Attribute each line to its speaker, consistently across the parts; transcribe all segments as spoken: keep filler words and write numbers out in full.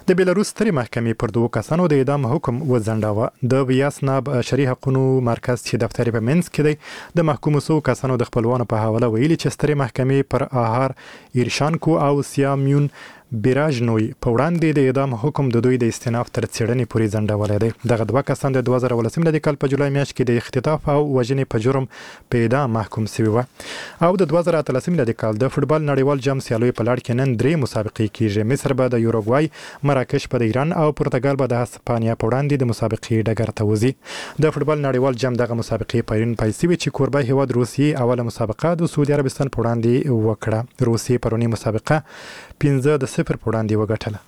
Speaker 1: د بیلاروس سترې محکمې پر دوه کسانو د اعدام حکم وځنډاوه. د ویاسناب شرعي حقوقو مرکز چې دفتر په منځ کې دی د محکوم سو کسانو د خپلوانو په حواله ویلي چې سترې محکمې پر آهار ایرشانکو او سیامیون بیراژنوی په وړاندې د اعدام حکم د دوی د استئناف تر څېړنې پورې ځنډولی دی. دغه دوه کسان د دوه زره ولسم میلادي کال په جولای میاشت کې د اختطاف او وژنې په جرم په اعدام محکوم شوي وو او د دوه زره اتلسم میلادي کال د فوټبال نړیوال جام سیالیو په لړ کې نن درې مسابقې کیږي. مصر به د یوروګوای، مراکش به د ایران او پرتګال به د هسپانیا په وړاندې د مسابقې ډګر ته وځي. د فوټبال نړیوال جام دغه مسابقې پرون پیل شوې چې کوربه هیواد روسیې اوله مسابقه د سعودي عربستان په وړاندې وکړه. روسیې پرونی مسابقه پنځه د صفر په وړاندې وګټله.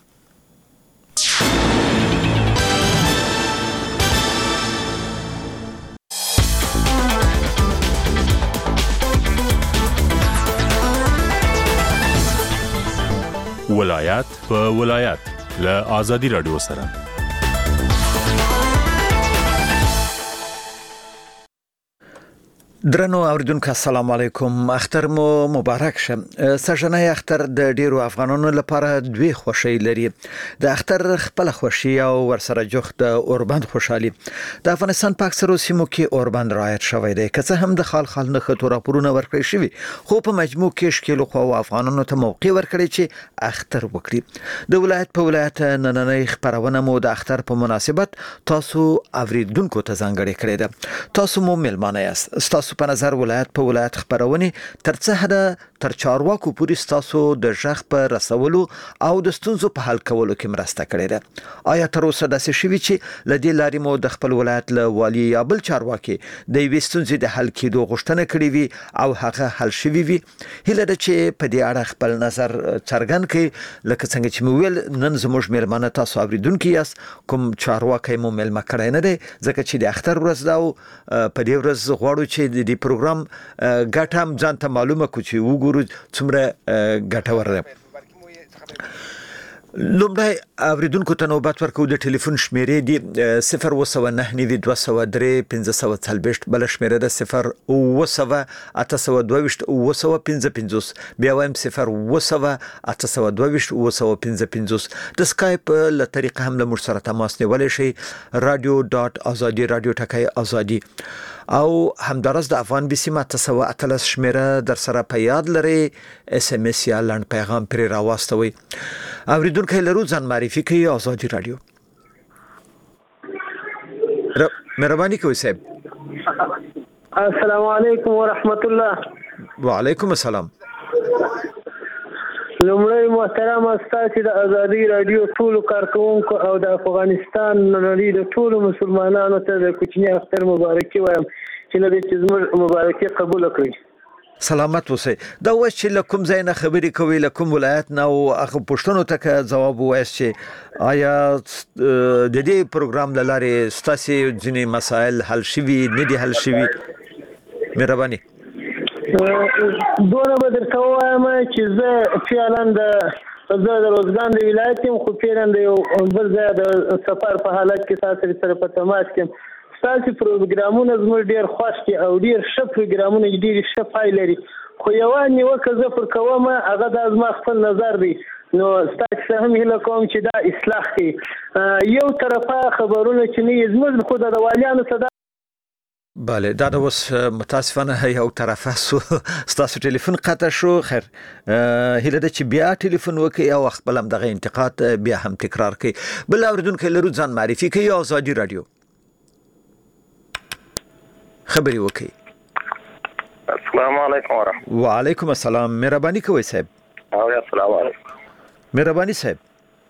Speaker 2: ولایت په ولایت له آزادي رادیو سره.
Speaker 3: درنو اوریدونکو السلام علیکم. اختر مو مبارک شه. سژنه اختر د ډیرو افغانانو لپاره دوی خوشی لري. د اختر خپل خوشی او ورسره جوخت د اوربند خوشحالي د افغانستان په اکثرو سیمو کې اوربند رعایت شوی دی. که څه هم د خال خال نه خطر راپورونه ورکړی شوی خو په مجموع کې شکل خو افغانانو ته موقع ورکړي چې اختر وکړي. د ولایت په ولایت نننۍ خبرونه مو د اختر په مناسبت تاسو اوریدونکو ته ځانګړي کړی ده. تاسو مو ملمانه یاست. تاسو په نظر ولایت په ولایت خبرونه تر څه حد تر چارواکو پورې تاسو د ژغ په رسولو او د ستونزو په حل کولو کې مرسته کړې ده. آیا تر اوسه داسې شوي چې لدې لارې مو د خپل ولایت له والی یا بل چارواکي د یوې ستونزې د حل کېدو غوښتنه کړې وي او هغه حل شوی وي؟ هیله ده چې په دې اړه خپل نظر څرګند کړئ. لکه څنګه چې مو ویل نن زموږ مېلمانه تاسو اوریدونکي یاست. کوم چارواکي مو مېلمه کړی نه دی ځکه چې د اختر ورځ دا په دې ورځ غواړو چې د دې پروګرام ګټه هم ځان ته معلومه کړو چې وګورو څومره ګټور ده. لومړی اوریدونکو ته نوبت ورکو. د ټلیفون شمیرې دی صفر اوه سوه نهه نوي دوه سوه درې پنځه سوه څلوېښت، بل شمیره ده صفر اوه سوه اته سوه دوه ویشت اوه سوه پنځه پنځوس، بیا وایم صفر اوه سوه اته سوه دوه ویشت اوه سوه پنځه پنځوس. د سکایپ له طریقه هم له موږ سره تماس نیولی شئ. رادیو ډاټ ازادي رادیو ټکی ازادي او همدارس د افغان بیسیم اته سوه اتلس شمیره در سره په یاد لري. اس ام اس یا لنډ پیغام پرې راواستوي. اوریدونکو لرو ځان معرفي کوي. ازادي رادیو. مهرباني کوئ صاحب.
Speaker 4: السلام علیکم ورحمت الله.
Speaker 3: وعلیکم السلام.
Speaker 4: لومړی محترم استاد د ازادي رادیو ټول کارکونکو او د افغانستان نړۍ د ټول مسلمانانو ته د کوچنی اختر مبارکي وایم چې له دې چې زموږ مبارکي قبول کړئ.
Speaker 3: سلامت اوسئ. دا اوس چې له کوم ځای نه خبرې کوئ، له کوم ولایت نه، او هغه پوښتنو ته که ځواب ووایاست چې آیا د دې پروګرام له لارې ستاسې ځینې مسایل حل شوي نه دي حل شوي؟ مهرباني.
Speaker 4: دونه به درته ووایم چې زه فعلا د زه د روزګان د ولایت یم خو فعلا د یو بل ځای د سفر په حالت کې تاسو سره په تماس کې یم. ستاسو پروګرامونه زموږ ډېر خوښ دي او ډېر ښه پروګرامونه ډېر ښه پای لري. خو یوه نیوکه زه پر کوم هغه دا زما خپل نظر دی. نو ستاسو څخه هم هیله کوم چې دا اصلاح کړي. یو طرفه خبرونه چې نه زموږ خو د والیانو څخه
Speaker 3: بله دا د اوس متاسفانه یو طرفه سو ستاسو ټلیفون قطع شو. خیر هیله ده چې بیا ټلیفون وکړئ او خپل هم دغه انتقاد بیا هم تکرار کړئ. بل اوریدونکو لرو ځان معرفي کوي. ازادي رادیو خبري وکي.
Speaker 5: السلام علیکم ورحمت.
Speaker 3: وعلیکم السلام. مهرباني کوئ صاحب.
Speaker 5: او السلام علیکم.
Speaker 3: مهرباني صاحب.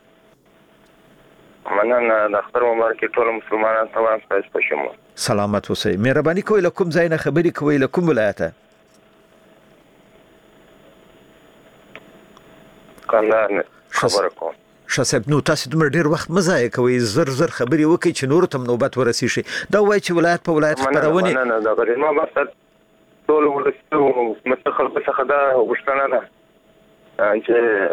Speaker 5: مننه. د اختر مبارک ټول مسلمانانو ته وایم تاسو په شمول.
Speaker 3: سلامت اوسئ. مهرباني کوئ له کوم ځای نه خبري کوئ، له کوم ولایته؟
Speaker 5: کندهار خبره کوم.
Speaker 3: شاسب نو تاسو دومره ډیر وخت مزه کوي، زر زر خبري وکي چې نور ته نوبت ورسي شي. دا وای چې ولایت په ولایت خبرونه
Speaker 5: نه نه دا غوړي ما بس ټول ولستو متخل په څخه دا وښتنه ده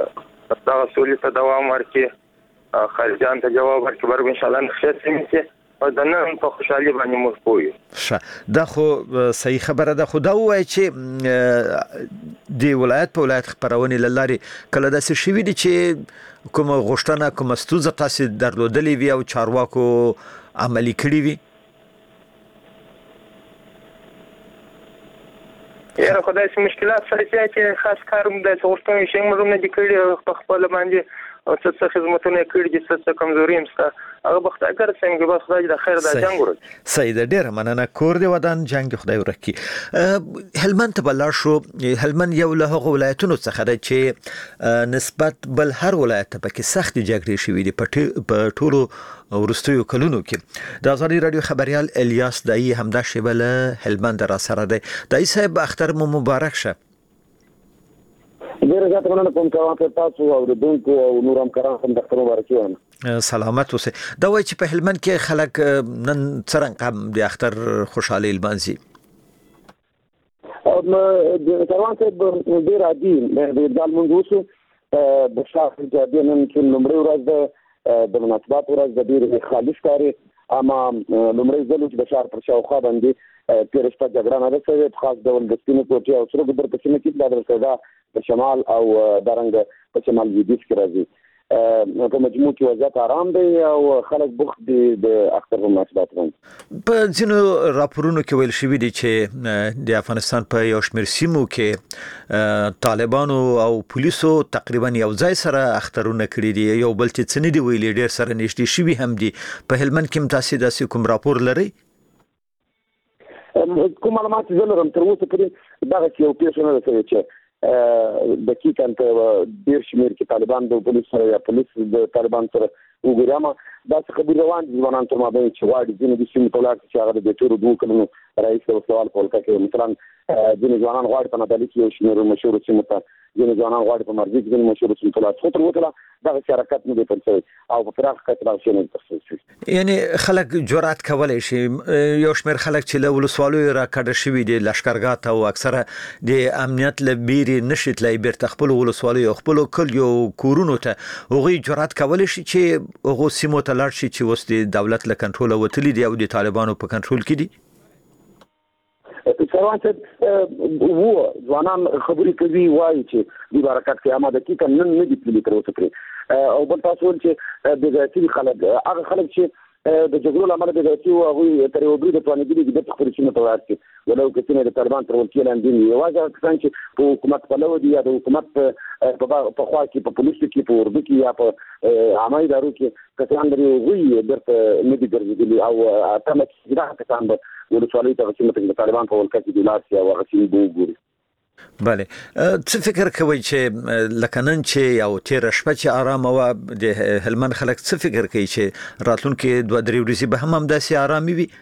Speaker 5: چې دا سولې ته دوام ورکړي، خارجان ته جواب ورکړي. برګ ان شاء الله نخښه سمې او د نن په خوشحالي باندې موږ پوي.
Speaker 3: ښه دا خو صحیح خبره ده. خو دا وایي چې د ولایت په ولایت خبرونه لاري کله داسې شوي دي چې کوم غوښتنه کوم ستونزه تاسو درلودلې وي او چارواکو عملي کړی وي؟
Speaker 5: یاره خدای سي مشکلات سره چې خاص کاروم د غوښتنې شي موږ نه دي کړی په خپل باندې او څه څه خدمتونه کړی دي څه څه کمزوري هم ستا هغه بخته اگر څنګه به خدای د خیر د جنگ ورک.
Speaker 3: سید ډیر مننه. کور دی ودان جنگ خدای ورکی. هلمند ته بلار شو. هلمند یو له هغه ولایتونو څخه ده چې نسبت بل هر ولایت ته پکې سخت جګړې شوې دي په ټولو ورستیو کلونو کې. د ازادي رادیو خبريال الیاس دای همدا شیبل هلمند را سره دی. دای صاحب اختر مو مبارک شه.
Speaker 6: ډیره زیاته مننه کوم چې تاسو او د دونکو او نور همکارانو هم د اختر مبارکي وایم.
Speaker 3: سلامت اوسئ. دا وایي چې په هلمند کې خلک نن څرنګه د اختر خوشحالي لمانځي؟
Speaker 6: د کاروان صاحب ډیر عادي د دالمونږ اوسو د شاخ د نن چې لومړی ورځ ده د مناسبات ورځ د ډیر خالص کاری اما لومړی ځل چې د شهر پر شاوخوا باندې تیر شپه جګړه نه ده خاص ډول د سپینو کوټې او سره ګدر په سیمه کې د درسدا په شمال او دارنګ په شمال لویدیځ کې راځي. په مجموع کې وضعیت آرام دی او خلک بوخت دي د اختر په مناسبات باندې.
Speaker 3: په ځینو راپورونو کې ویل شوی دی چې د افغانستان په یو شمېر سیمو کې طالبانو او پولیسو تقریبا یو ځای سره اخترونه کړی دي یو بل چې څنګه دی ویلي ډیر سره نشټي شوی هم دي. په هلمند کې متاسي داسې کوم راپور لري؟
Speaker 6: کوم معلومات زه لرم تر اوسه پورې دغه یو پیښه نه ده چې دقیقاً په ډیر شمیر کې طالبان د پولیس سره یا پولیس د طالبان سره وګورم دا څه خبرې روان دي ځوانان تر مابین چې واړي ځینې د سیمې په لار کې چې هغه د ټولو دوه کلونو رئیس د سوال په ولکه کې مثلا ځینې ځوانان غواړي په نادالي کې یو شمیر مشهور سیمه ته ځینې ځوانان غواړي په مرګ کې ځینې مشهور سیمه ته لاړ خو تر اوسه دا حرکت نه دی پنځوي او په پراخ کچه راځي نه ترسره.
Speaker 3: یعنی خلک جرأت کولای شي یو شمیر خلک چې له ولسوالۍ را کډه شوی دي لشکرګاه ته او اکثره د امنیت لبيري نشي تلای بیرته خپل ولسوالۍ او خپل کلیو کورونو ته هغه جرأت کولای شي چې هغه سیمو ته لاړ شي چې اوس د دولت له کنټرول وتلی دي او د طالبانو په کنټرول کې دي.
Speaker 6: سروان صاحب وو ځوانان خبرې کوي وایي چې د برکت کې آماده کی کنه نه دي پلی تر اوسه پرې او بل تاسو چې د ځاتي خلک هغه خلک چې د جګړو لامل د ځاتي او هغه تر یو بری د توانګي د خبرې چې متوازي ولو کې د طالبان تر ولکې لاندې دی واځه کسان چې په حکومت په لور دي یا د حکومت په خوا کې په پولیسو کې په اردو کې یا په عامه ادارو کې کسان لري وی درته نه دي ګرځېدلي او تمه کې دا کسان به ولسوالۍ ته چې د طالبان په ولکه کې د لاسي او غسیل ګوري.
Speaker 3: بله څه فکر کوي چې لکه نن چې یو تیر شپه چې آرام او د هلمند خلک څه فکر کوي چې راتلونکي دوه درې ورځې به هم همداسې آرامي وي؟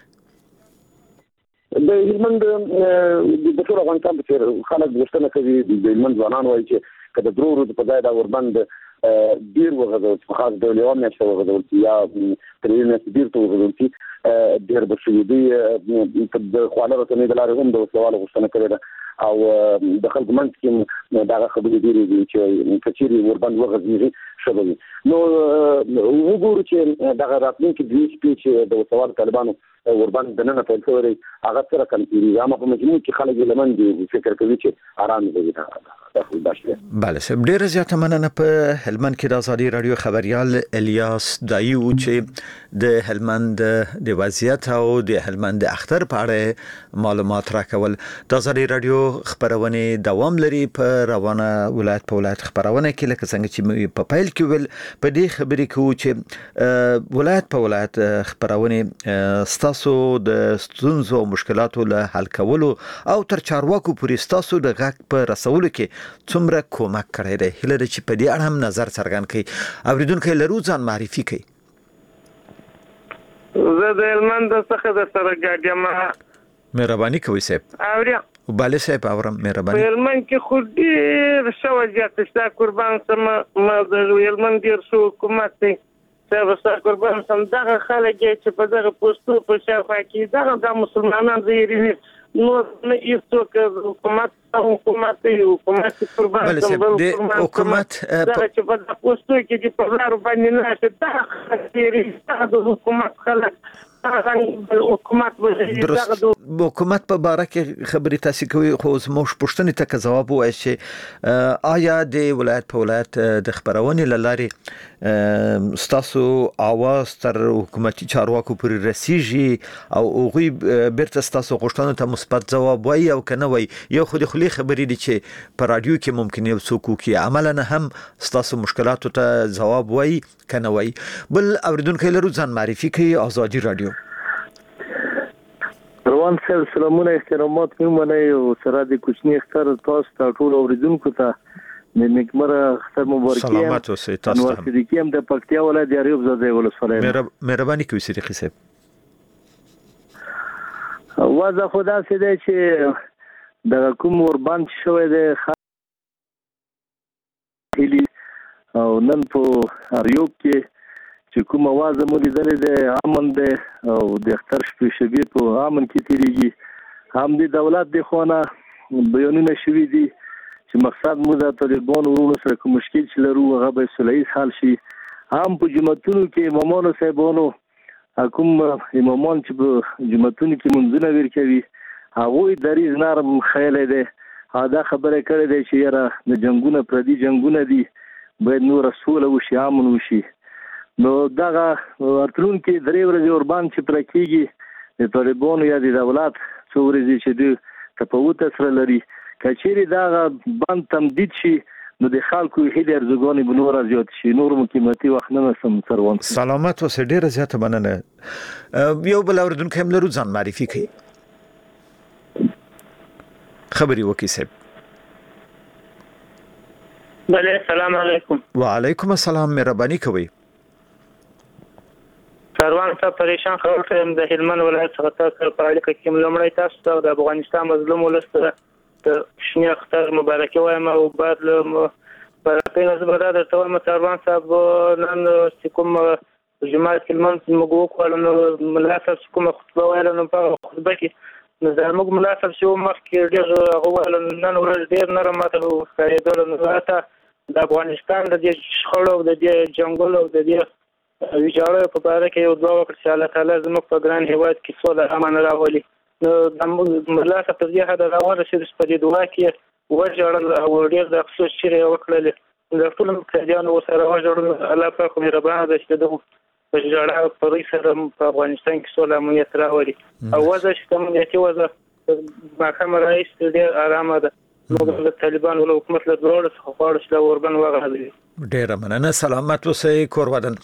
Speaker 6: د هلمند د ټول افغانستان په خلک غوښتنه کوي د هلمند ځوانان وایي چې کله درو ورځې په ځای دا وربند ډیر وغځول په خاص ډول یو میاشت وغځول یا تر یو میاشت ډیر ته وغځول چې ډیر بشوي دي د خواله رسنۍ د لارې هم د وسوال غوښتنه کوي او د خلکو منځ کې دا خبرې ډېرې دي چې کچېري وربند وغځېږي شوی نو وګورو چې دا راتلونکي دوی سپیچ د وسوال طالبانو وربند د نن په توري هغه سره کوي یا په مجموع کې خلک لمن دي فکر کوي چې آرام دي
Speaker 3: بله سب ډیره زیاته مننه. په هلمند کې د ازادي رادیو خبريال الیاس دایو چې د هلمند د وضعیت او د هلمند اختر په اړه معلومات راکول. د ازادي رادیو خبرونه دوام لري په روانه ولایت په ولایت خبرونه کې لکه څنګه چې په پایل کې ول په دې خبرې کې چې ولایت په ولایت خبرونه ستاسو د ستونزو او مشکلاتو له حل کولو او تر چارواکو پورې ستاسو د غږ په رسولو کې څومره کومک کړی دی. هیله ده چې په دې اړه هم نظر څرګند کړي. اوریدونکو لرو ځان معرفي کړي.
Speaker 5: زه د هلمند څخه د سره ګاډیم.
Speaker 3: مهرباني کوئ صاحب.
Speaker 5: اوریا
Speaker 3: بله صاحب اورم مهرباني.
Speaker 5: په هلمند کې خو ډېر ښه وضعیت شته قربان سم ما د هلمند ډېر ښه حکومت دی صاحب ستا قربان سم دغه خلک چې په دغه پوستو په شاوخوا کې دغه د مسلمانان زیري نو نه هیڅوک حکومت حکومت حکومت قربان سم
Speaker 3: د حکومت
Speaker 5: دغه چې په پوستو کې چې په لارو باندې ناشه دغه زیري د حکومت خلک حکومت
Speaker 3: درست حکومت په باره کې خبرې تاسو کوي خو زموږ پوښتنې ته جواب وایي چې آیا د ولایت په ولایت د خبرونې لاري ستاسو आवाज تر حکومتي چارواکو پورې رسیږي او هغه بیرته ستاسو غوښتنو ته مثبت جواب وایي او کنه وایي یو خو د خلی خبرې دي چې په رادیو کې ممکن یو څوک کوي عملاً هم ستاسو مشکلاتو ته جواب وایي کنه وایي بل اوریدونکو لرو ځان معرفي کوي آزادي رادیو
Speaker 4: روان صاحب سلامونه احترامات مې او سره د کوچنی اختر تاسو ته ټول اوریدونکو ته د نیکمره اختر مبارکي
Speaker 3: سلامات اوسئ تاسو ته
Speaker 4: انور صدیقی هم د پکتیا ولایت د اریوب زاده ولسوالۍ
Speaker 3: مهرباني کوئ صدیقی صاحب
Speaker 4: واځه خدا سي دی چې د کوم اوربان شوی دی هلی او نن په اریوب کې چې کوم आवाज مو لیدلې ده امن ده او د اختر شپې شبي په امن کې تیریږي هم د دولت د خوانه بیانونه شوي دي چې مقصد مو د طالبان ورونو سره کوم مشکل چې لرو هغه به صلحي حل شي هم په جمعتونو کې امامانو صاحبانو کوم امامان چې په جمعتونو کې منځونه ورکوي هغه دریز نرم خیال ده دا خبره کړې ده چې یاره د جنگونه پردي جنگونه دي باید نور رسول او شي امن وشي نو دغه ارتلون کې درې ورځې اوربان چې پر کېږي د طالبانو یا د دولت څو ورځې چې د تفاوت سره لري کچېری دغه بند تمدید شي نو د خلکو هیله ارزګانی بنور زیات شي نور مو قیمتي وخت نه سم سروان
Speaker 3: سلامات اوسئ ډیره زیاته مننه یو بل اوریدونکو هم لرو ځان معرفي کوي خبري وکي صاحب
Speaker 5: بله السلام علیکم
Speaker 3: وعلیکم السلام مهرباني کوئ
Speaker 5: سروان ته پریشان خبر د هلمند ولایت څخه تاسو په اړه کې ملمړی تاسو ته د افغانستان مظلوم ولسته د شنه اختر مبارکي وایم او بعد له برکې زبر د تور سروان صاحب نن چې کوم جمعه هلمند موږ وکړو ملاسب کوم خطبه ویل نو په خطبه کې نو زموږ ملاسب شو مخکې ډېر غوړل نن ورځ ډېر نرم ماته ښکارېدل نو راته د افغانستان د دې شخړو د دې جنگل او د دې ویجاړه په اړه کې یو دعا وکړه چې الله تعالی زموږ په ګران هیواد کې سوله امن راولي نو د ملاسه په دې هدا راوړل چې په دې دعا کې وجړل او ډېر د افسوس چې وکړل د ټول مکرجانو سره وجړل الله پاک مهربان دی چې دغه په جړه په ری سره په افغانستان کې سوله امنیت راولي او وځه چې امنیتي وځه محکمه رئیس دې آرام ده نو د طالبان ول حکومت له ضرورت څخه خاص له اوربن وغږدي
Speaker 3: ډیره مننه سلامت اوسئ کور ودان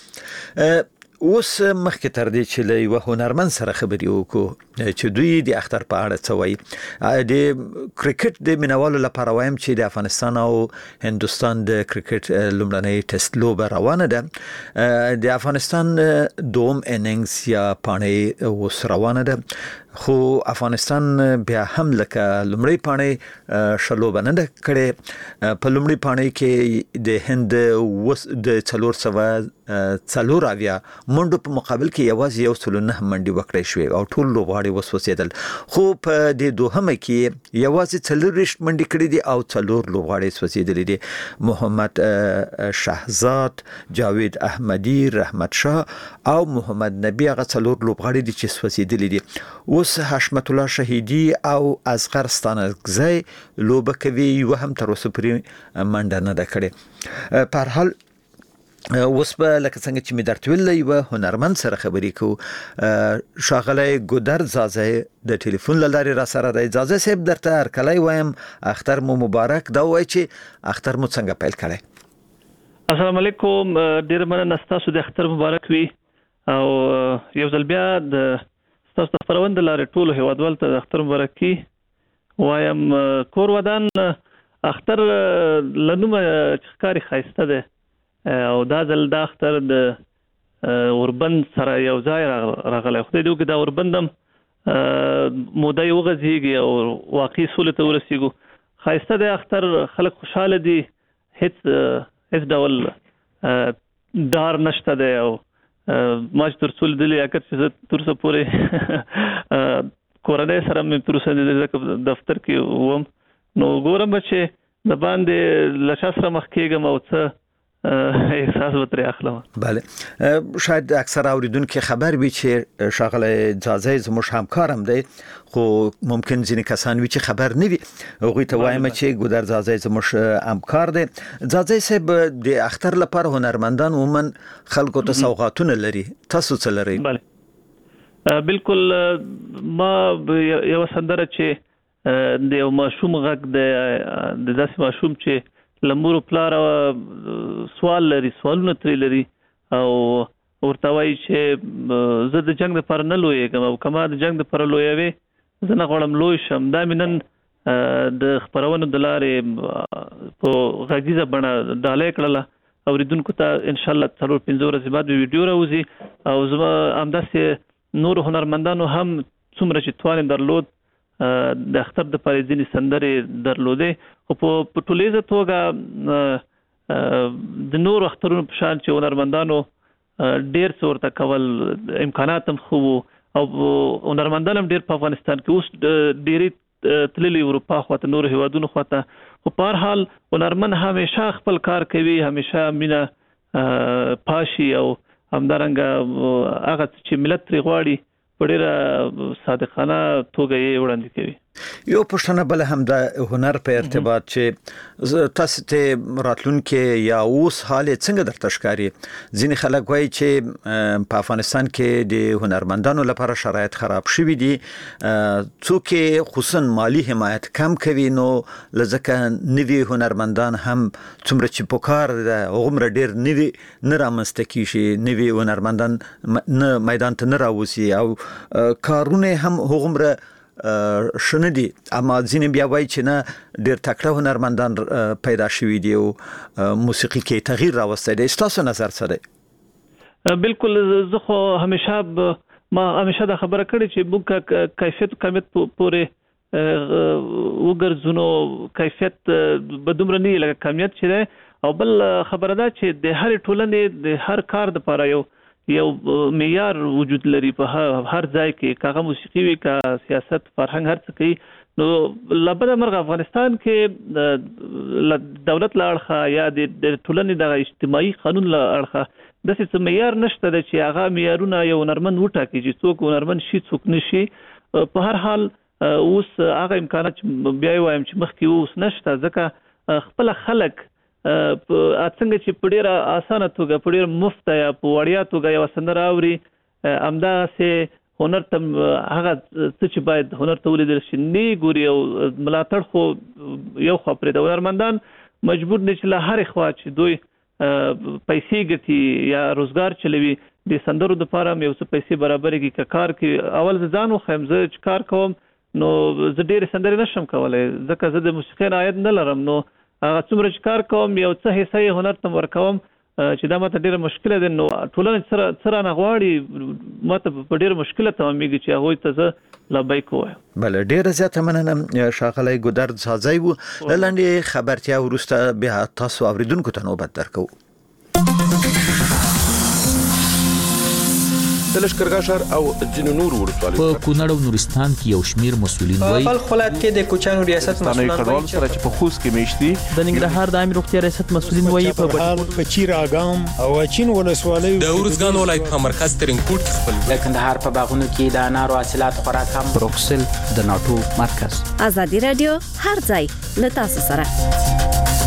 Speaker 3: اوس مخکې تر دې چې له یو هنرمند سره خبرې وکړو چې دوی د اختر په اړه څه وایي د کرکټ د مینوالو لپاره وایم چې د افغانستان او هندستان د کرکټ لومړنۍ ټیسټ لوبه روانه ده د افغانستان دوم اننګز یا پاڼې اوس روانه ده خو افغانستان بیا هم لکه لومړی پاڼې شلوبه نه ده کړې په لومړی پاڼې کې د هند وس د څلور سوه څلور اویا منډو په مقابل کې یوازې یو سل نه منډي وکړې شوې او ټول لوبغاړي وسوسېدل خو په د دوهمه کې یوازې څلور منډي کړې دي او څلور لوبغاړي وسوسېدل دي محمد شهزاد جاوید احمدی رحمت شاه او محمد نبی هغه څلور لوبغاړي دي چې وسوسېدل دي اوس حشمت الله شهیدی او اصغر ستانکزی لوبه کوي یو هم تر اوسه پورې منډه نه ده کړې په هر حال اوس به لکه څنګه چې می درته ویل یو هنرمند سره خبرې کو شاغله ګودر زازه د ټلیفون لاري را سره د اجازه صاحب درته هر کله وایم اختر مو مبارک دا وای چې اختر مو څنګه پیل کړی
Speaker 7: السلام علیکم ډیر مننه تاسو د اختر مبارک وي او یو ځل بیا د تاسو د خبروند لارې ټول هیوادوال ته د اختر مبارکي وایم کور ودان اختر لنومه ښکاری ښایسته ده او دا ځل د اختر د اوربند سره یو ځای راغلی خدای دې وکړي دا اوربند هم موده یې وغځېږي او واقعي سولې ته ورسېږو ښایسته دی اختر خلک خوشحاله دي هیڅ هیڅ ډول ډار نشته دی او ما چې تر څو لیدلې اکر چې زه تر څو پورې کورنۍ سره مې تر اوسه د دفتر کې وم نو ګورم چې د باندې له چا سره مخ کېږم او څه احساس وتر اخلم.
Speaker 3: بله شاید اکثر اوریدونکو خبر وي چې شاغله ځاځي زموږ همکارم دی خو ممکن ځینې کسان وي چې خبر نه وي هغوی ته وایم چې ګودر ځاځي زموږ همکار دی. ځاځي صاحب د اختر لپاره هنرمندان عموما خلکو ته سوغاتونه لري، تاسو څه لري؟
Speaker 7: بله بالکل ما یو سندره چې د یو ماشوم غږ د داسې ماشوم چې لمور پلار سوال لري، سوالونه ترې لري او ورته وایي چې زه د جنگ لپاره نه لویږم او کما د جنگ لپاره لویوي زه نه غواړم لوی شم. دا مې نن د خپرونو د لارې په غږیزه بڼه ډالۍ کړله اوریدونکو ته ان شاء الله څلور پنځه ورځې بعد ویډیو راوځي او زما همداسې نور هنرمندانو هم څومره چې توان درلود د اختر د پاره ځینې سندرې درلودې خو په ټولیزه توګه د نور اخترونو په شان چې هنرمندانو ډیر څه ورته کول امکانات هم خو او هنرمندان هم ډیر په افغانستان کې اوس ډیرې تللي اروپا خواته نور هیوادونو خواته خو په هر حال هنرمند همیشه خپل کار کوي، همیشه مینه پاشي او همدارنګه هغه چې ملت ترې غواړي په ډیره صادقانه توګه یې وړاندې کوي.
Speaker 3: یو پښتنه بل هم د هنر په ارتباط چې تاسو ته راتلونکي یا اوس حال څنګه درته ښکاري؟ ځینې خلک وایي چې په افغانستان کې د هنرمندانو لپاره شرایط خراب شوي دي، څوک خصوصا مالی حمایت کم کوي، نو لځکه نوي هنرمندان هم څومره چې پکار ده هغومره ډیر نوي نه رامنځته کیږي، نوي هنرمندان نه میدان ته نه راوځي او کارونه هم هغومره شنه دي. اما ځینې بیا وایي چې نه ډیر تکړه هنرمندان پیدا شوي دي او موسیقي کې تغییر راوستی دی. ستاسو نظر څه دی؟
Speaker 7: بالکل زه خو همیشه ما همیشه دا خبره کړې چې موږ کیفیت کمیت پورې وګرځو، نو کیفیت به دومره نه لکه کمیت چې دی. او بل خبره ده چې د هر ټولنې د هر کار دپاره یو یو معیار وجود لري په هر ځای کې، کاغه موسیقي وي کا سیاست فرهنګ هر څه کوي. نو لبد مرغ افغانستان کې دولت لا اړخه یا د ټولنې د اجتماعي قانون لا اړخه د څه معیار نشته چې هغه معیارونه یو هنرمند وټاکي چې څوک هنرمند شي څوک نشي. په هر حال اوس هغه امکانات بیا وایم چې مخکې اوس نشته، ځکه خپل خلک څنګه چې په ډیره اسانه توګه په ډیره مفت یا په وړیا توګه یو سندره اوري همداسې هنر ته هغه څه چې باید هنر ته ولیدل شي نه ګوري او ملاتړ خو یو خوا پرې د هنرمندان مجبور دي چې له هرې خوا چې دوی پیسې ګټي یا روزګار چلوي د سندرو دپاره هم یو څه پیسې برابرې کړي که کار کوي. اول زه ځان وښیم زه چې کار کوم نو زه ډېرې سندرې نشم کولی ځکه زه د موسیقۍ نه عاید نه لرم، نو هغه څومره چې کار کوم یو څه حصه یې هنر ته ورکوم چې دا ماته ډیره مشکله ده. نو ټولنه څه رانه غواړي ماته په ډیره مشکله تمامیږي چې هغوی ته زه لبیک ووایم.
Speaker 3: بله ډیره زیاته مننه ښاغلی ګودر ځاځی و. له لنډې خبرتیا وروسته بیا تاسو اوریدونکو ته نوبت درکوو.
Speaker 8: د لښکرګاه ښار او ځینو نورو ولسوالیو
Speaker 9: په کونړ او نورستان کې یو شمیر مسؤلین وایي
Speaker 10: په خپل ولایت کې د کوچانو ریاست مسؤلین
Speaker 8: کډوال سره چې په خوست کې میشتي
Speaker 10: د ننګرهار د عامه روغتیا ریاست مسؤلین وایي په
Speaker 11: بهال په چیر اګام او اچین ولسوالیو
Speaker 12: د اورزګان ولایت په مرکز ترنکوټ خپل
Speaker 13: د کندهار په باغونو کې د انارو حاصلات خوراک هم
Speaker 9: بروکسل د ناتو مرکز.
Speaker 14: ازادي رادیو هر ځای له تاسو سره.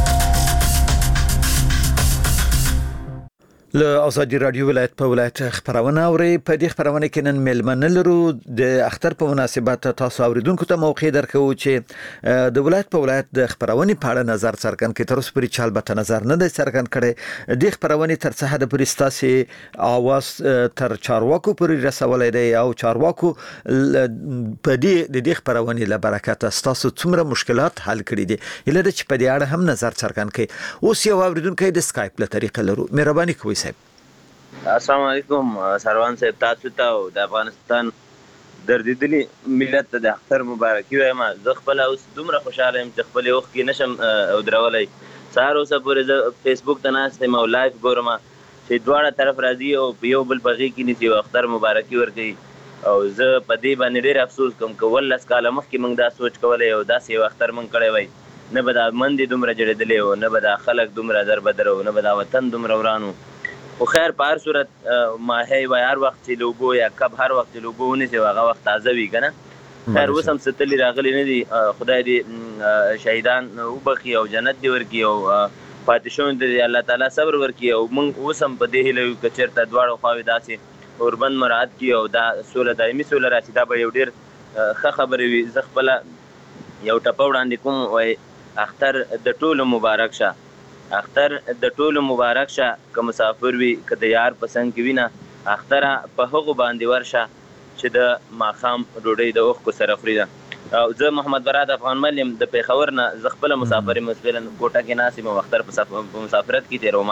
Speaker 3: له ازادي رادیو ولایت په ولایت خبرونه اوري. په دې خبرونه کې نن ملمنه لرو د اختر په مناسبت تاسو اوریدونکو ته موقع درکو چې د ولایت په ولایت د خبرونه په اړه نظر څرګند کړي. تر اوسه پورې چال به نظر نه دی څرګند کړي. د خبرونه تر څه حد پورې ستاسو اواز تر چارواکو پورې رسولای دی او چارواکو په دې د دې خبرونه له برکته ستاسو څومره مشکلات حل کړي دي اله چې په دې اړه هم نظر څرګند کړي. اوس یو اوریدونکو د سکایپ له طریقې لرو. مهرباني کوئ.
Speaker 15: السلام علیکم سروان صاحب، تاسو ته او د افغانستان دردیدلی ملت ته د اختر مبارکي وایم. زه خپل اوس دومره خوشاله یم چې خپل وخت کې نشم او درولای. سهار اوسه پورې زه فیسبوک ته ناست یم او لایف ګورم چې دواړه طرف راځي او یو بل په غېږ کې نیسي او اختر مبارکي ورکوي. او زه په دې باندې ډېر افسوس کوم که ولس کاله مخکې موږ دا سوچ کولی او داسې یو اختر موږ کړی وای نه به دا مندې دومره جړېدلې وو، نه به دا خلک دومره دربدر وو، نه به دا وطن دومره وران وو. خو خیر په هر صورت ماهی وایي هر وخت چې لوبو یا کب هر وخت چې لوبو ونیسي هغه وخت تازه وي که نه. خیر اوس هم څه تلي راغلي نه دي، خدای دې شهیدان وبخي او جنت دې ورکړي او پاتې شوي دې الله تعالی صبر ورکړي. او موږ اوس هم په دې هیله یو که چېرته دواړو خواوې داسې اوربند مراعات کړي او دا سوله دایمي سوله راشي، دا به یو ډېر ښه خبرې وي. زه خپله یو ټپه وړاندې کوم، وایي اختر د ټولو مبارک شه، اختر د ټولو مبارک شه، که مسافر وي که د یار په څنګ کې وینه، اختره په هغو باندې ورشه چې د ماښام ډوډۍ د اوښکو سره خوري ده. او زه محمد براد افغان مل یم د پېښور نه. زه خپله مسافر یم، اوس فعلا کوټه کې ناست یم او اختر په مسافرت کې تېروم.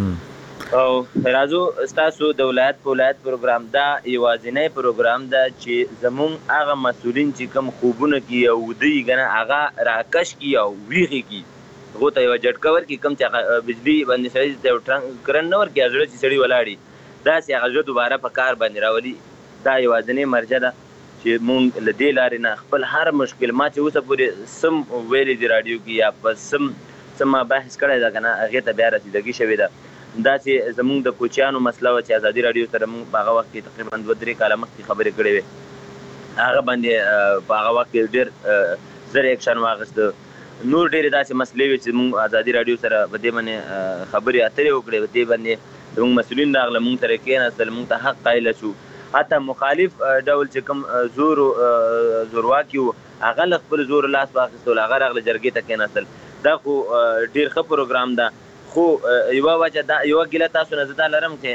Speaker 15: او راځو ستاسو د ولایت په ولایت پروګرام دا یوازینی پروګرام ده چې زمونږ هغه مسؤلین چې کوم خوبونه کي او وده یي که نه هغه راکش کي او ویښې کي، هغو ته یوه جټکه ورکړي، کوم چې هغه بجلي باندې سړی ته یو کرنټ نه ورکړي هغه زړه چې سړي ولاړي، داسې هغه زړه دوباره په کار باندې راولي. دا یوازینۍ مرجع ده چې مونږ له دې لارې نه خپل هر مشکل ما چې اوسه پورې سم ویلي دي راډیو کې یا په سم څه ما بحث کړی ده که نه هغې ته بیا رسیدګي شوې ده. دا چې زمونږ د کوچیانو مسله وه چې ازادي راډیو سره مونږ په هغه وخت کې تقریبا دوه درې کاله مخکې خبرې کړې وې، هغه باندې په هغه وخت کې ډېر زر ایکشن واخیسته. نور ډېرې داسې مسلې وې چې مونږ ازادي راډیو سره په دې باندې خبرې اترې وکړې، په دې باندې زمونږ مسؤلین راغله، مونږ سره کېناستل، مونږ ته حق قایله شو. حتی مخالف ډول چې کوم زور زورواکي وو هغه له خپل زور لاس واخیستل، هغه راغله جرګې ته کېناستل. دا خو ډېر ښه پروګرام ده. خو یوه وجه دا یوه ګیله تاسو نه زه دا لرم چې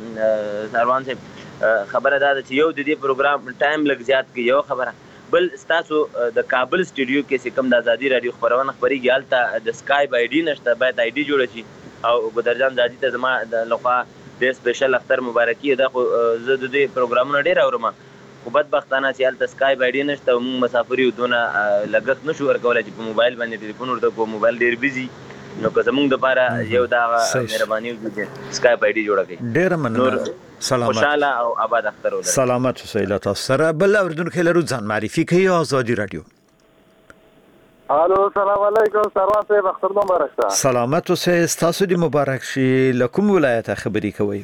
Speaker 15: سروان صاحب خبره دا ده چې یو د دې پروګرام ټایم لږ زیات کړي، یو خبره. بل ستاسو د کابل سټوډیو کې چې کوم د ازادي راډیو خپرونه خپرېږي هلته د سکایپ آی ډي نشته، باید آی ډي جوړه شي. او ګودرجان زادي ته زما د لخوا ډېر سپیشل اختر مبارکي. دا خو زه د دې پروګرامونه ډېر اورم، خو بدبختانه چې هلته سکایپ آی ډي نشته او موږ مسافر یو، دونه لګښت نه شو ورکولی چې په موبایل باندې ټلیفون ورته کوو، موبایل ډېر بیزي. نو که زمونږ دپاره یو دا مهرباني وکړي سکایپ آی ډي جوړه کړئ.
Speaker 3: ډېره مننه. سلامت
Speaker 15: خوشحاله او آباد اختر ولرئ.
Speaker 3: سلامت اوسئ. له تاسو سره بل اورېدونکی لرو، ځان معرفي کوي. ازادي راډیو.
Speaker 16: الو سلام علیکم سروان صاحب، اختر مبارک شه.
Speaker 3: سلامت اوسئ. ستاسو دې مبارک شي. له کوم ولایته خبرې کوئ؟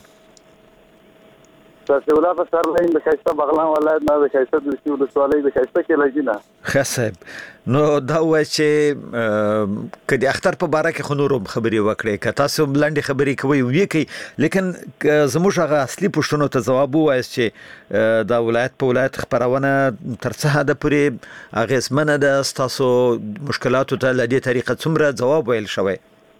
Speaker 16: تاسو ولایت سرلین د ښایسته بغلان ولایت نه، د ښایسته دلشي ولسوالۍ د ښایسته کلیجي نه.
Speaker 3: ښه صاحب، نو دا وایي چې که د اختر په باره کې خو نور هم خبرې وکړئ، که تاسو لنډې خبرې کوئ ویې کوئ، لیکن زموږ هغه اصلي پوښتنو ته ځواب ووایاست چې دا ولایت په ولایت خپرونه تر څه حده پورې اغېزمنه ده، ستاسو مشکلاتو ته له دې طریقه څومره ځواب ویل شوی؟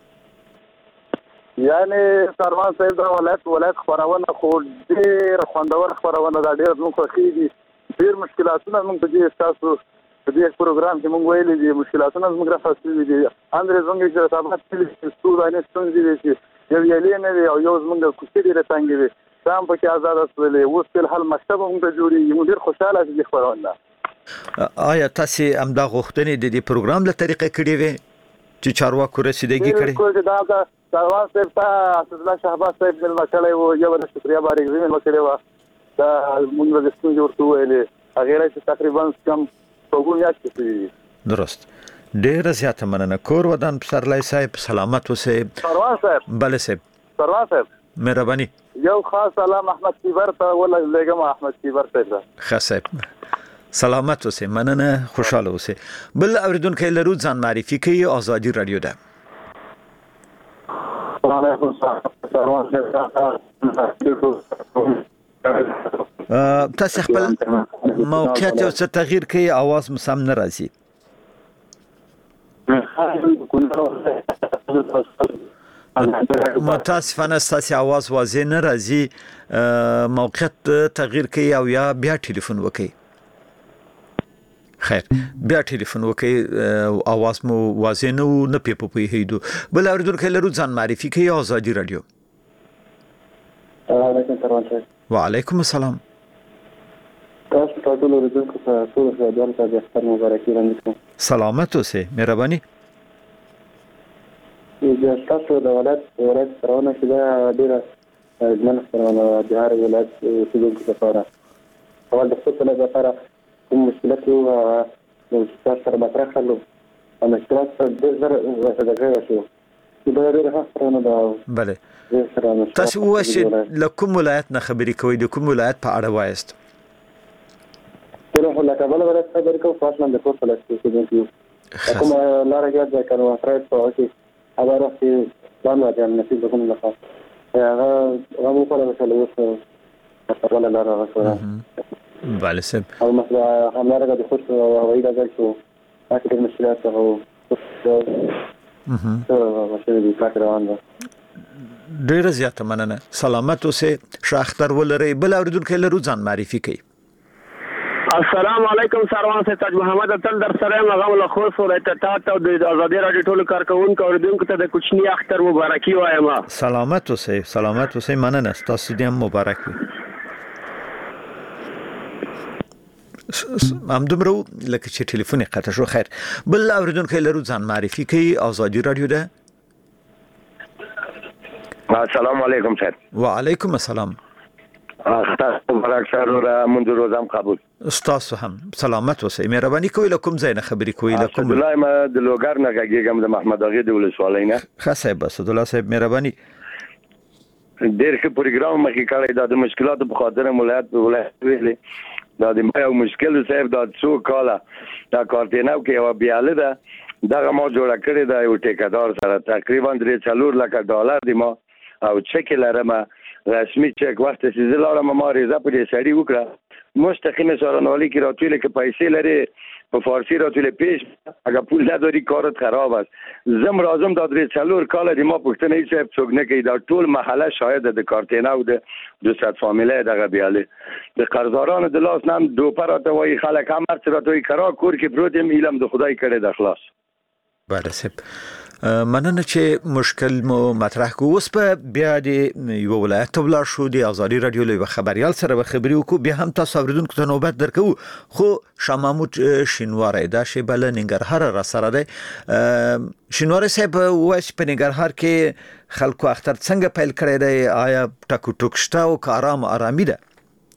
Speaker 16: یعنی سروان صاحب دا ولایت ولایت خبرونه خو ډېر خوندور خبرونه ده، ډېر موږ خوښېږي. ډېر مشکلاتونه موږ په دې ستاسو په دې پروګرام کې موږ ویلي دي، مشکلاتونه زموږ رافع شوي دي. اندرې زموږ چې رسابات کلي څو دانې ستونزې دي چې یو یلې نه وي او یو زموږ کوڅې ډېرې تنګې وي، دا هم پکې ازاده شولې. اوس فلحال مکتب موږ ته جوړېږي، موږ ډېر خوشحاله چې دې خپرونه ده.
Speaker 3: آیا تاسې همدا غوښتنې د دې پروګرام له طریقې کړې وې چې چارواکو رسیدګي کړې؟
Speaker 16: دا دا سروان صاحب ته اسدالله شهباز صاحب مېلمه کړی و، یو د شکریا بارګزي مېلمه کړې وه، دا موږ د ستونزې ورته وویلې، هغې راشي تقریبا کم څوګو میاشتې شوي دي.
Speaker 3: درست. ډېره زیاته مننه. کور ودان پسرلی صاحب سلامت اوسئ.
Speaker 16: سروان صاحب.
Speaker 3: بله صاحب.
Speaker 16: سروان صاحب
Speaker 3: مهرباني.
Speaker 16: یو خاص سلام احمد کیبر ته ولېږم، احمد کیبر صاحب ته.
Speaker 3: ښه صاحب، سلامت اوسئ. مننه، خوشحاله اوسئ. بل اورېدونکی لرو، ځان معرفي کوي. ازادي راډیو ده. تاسو خپل موقعیت او څه تغییر کوي، आवाज مو سم نه راځي. متاسفانه ستاسو आवाज واضح نه راځي. موقعیت تغییر کوي او یا بیا ټلیفون وکړئ. خیر، بیا ټلیفون وکړئ، आवाज مو واضح نه و، نه پې پوهېدو. بل اورېدونکی لرو، ځان معرفي کوي. ازادي راډیو.
Speaker 17: وعلیکم سلام صاحب.
Speaker 3: وعلیکم السلام.
Speaker 17: تاسو ټول اورېدونکو ته ټول خیرات ته د اختر مبارکي وړاندې کوم.
Speaker 3: سلامت اوسئ. مهرباني.
Speaker 17: د تاسو د ولایت ولایت خبرونه چې دا ډېره ځمن خبرونه د هر ولایت اوسېدونکو لپاره اول د خپل لپاره کوم مشکلات یو تاسو سره مطرح کړو مشکلات ډېر زر راته کړی شو دا ډېر ښه خبرونه ده.
Speaker 3: بله تاسو ووایئ چې له کوم ولایت نه خبرې کوئ، د کوم ولایت په اړه وایاست؟
Speaker 17: زه خو له کابل ولایت خبرې کوم، خو اصلا د خوست ولایت کې اوسېدونکی یم. کومه لاره یاد ده که نو افراد په هغه کې هغه وخت کې پلان واجب نصیب د کوم لخوا هغه هغه مو په مثلا اوس ولا لاره غوښتل.
Speaker 3: بله صاحب.
Speaker 17: او مثلا همدارنګه د خوست هوایي ډګر شو هغه ډېر مشکلات او ماشین دې کار روان ده.
Speaker 3: ډېره زیاته مننه. سلامت اوسئ. ښه اختر ولرئ. بل اورېدونکی لرو، ځان معرفي کوي.
Speaker 18: السلام علیکم سروان صاحب، تاج محمد اتل در سره یم. هغه له خوست ولایت ته د آزادي راډیو ټولو کارکونکو اوریدونکو ته د کوچني اختر مبارکي وایم.
Speaker 3: سلامت اوسئ. سلامت اوسئ. مننه. ستاسو دې هم مبارک وي. همدومره لکه چې ټلیفون یې قطع شو. خیر، بل اوریدونکی لرو، ځان معرفي کوي. آزادي راډیو ده.
Speaker 19: السلام علیکم صاحب.
Speaker 3: وعلیکم السلام.
Speaker 19: تاسو مبارک شه را منځ روزم قبول.
Speaker 3: تاسو هم سلامت اوسئ. مهرباني کوئ. له کوم ځای نه خبرې کوئ؟ له کوم
Speaker 19: ولایت؟ ما د لوګر نه غږیږم، د محمد اغه د ولسوالۍ نه.
Speaker 3: ښه صاحب، اسدالله صاحب مهرباني.
Speaker 19: ډېر ښه پروګرام مخې کړی دا د مشکلاتو په خاطر ولایت ولایت ویلې دا د یو مشکل صاحب دا څو کاله دا کارتیناو کې یو بیاله ده دغه ما جوړه کړې ده یو ټیکدار سره تقریبا درې څلور لکه ډالر دی ما او چک لرم رسمي چک وخت چې زه لاړم ما ریزه په دې سړی وکړه مستقیم سارنوالی کې راتویل کې پیسې لري په فارسی راتویل پیش اگر پول نداری کارت خراب است. زم رازم دا درې څلور کال دی ما پښتنه هیڅ څوک نه کوي دا ټول محله شاهد د کارتینه او د دوه فامیله دغه بیاله د قرضدارانو د لاس نام دو پراته وای خلک هم هر څه راټوي کرا کور کې پروت یم علم د خدای کړي د خلاص.
Speaker 3: بله صاحب مننه چې مشکل مو مطرح کو. اوس په بیا د یو ولایت ته ولاړ شو د آزادي راډیو له خبريال سره به خبري وکړو. بیا هم تاسو اوریدونکو ته نوبت درکو. خو شاه محمود شینواری دا شی بل ننګرهار را سره دی. شینواری صاحب وایي په ننګرهار کې خلکو اختر څنګه پیل کړی دی؟ آیا ټکو ټوک شته او کارام آرامي ده؟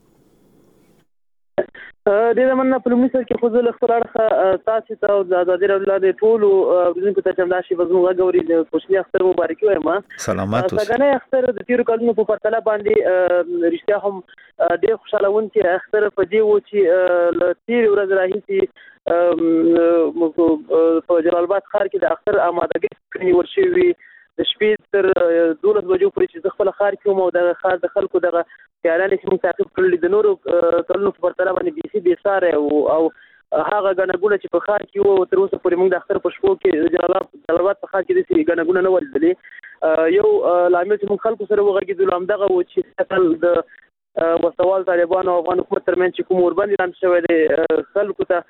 Speaker 18: ډېر مننه. په لومړي سر کې خو زه له خپل اړخه تاسو ته او د ازادي راډیو د ټولو اوریدونکو ته چې همدا شی وزمو غوړي د کوچني اختر مبارکي وایم.
Speaker 3: سلامات اوسئ.
Speaker 18: څنګه اختر د تیرو کلونو په پرتله باندې رښتیا هم ډېر خوشاله چې اختر په دې و چې له تیر ورځ راهیسې په جلال آباد ښار کې د اختر آمادګي نیول شوې د شپې تر دولس بجو پورې چې خپل ښار کې مو د ښار د خلکو دغه خیالانه چې موږ تعقیب کړل د نورو کلونو په پرتله باندې بي سي بي ساره او هغه غنګونه چې په ښار کې وو تر اوسه پورې موږ د اختر په شپو کې جلال آباد په ښار کې د غنګونه نه ولدلې. یو لامل چې موږ خلکو سره وغږیدل همدغه و چې تل د وسوال طالبانو او افغان حکومت ترمنځ چې کوم ورباندې اعلان شوی دی خلکو ته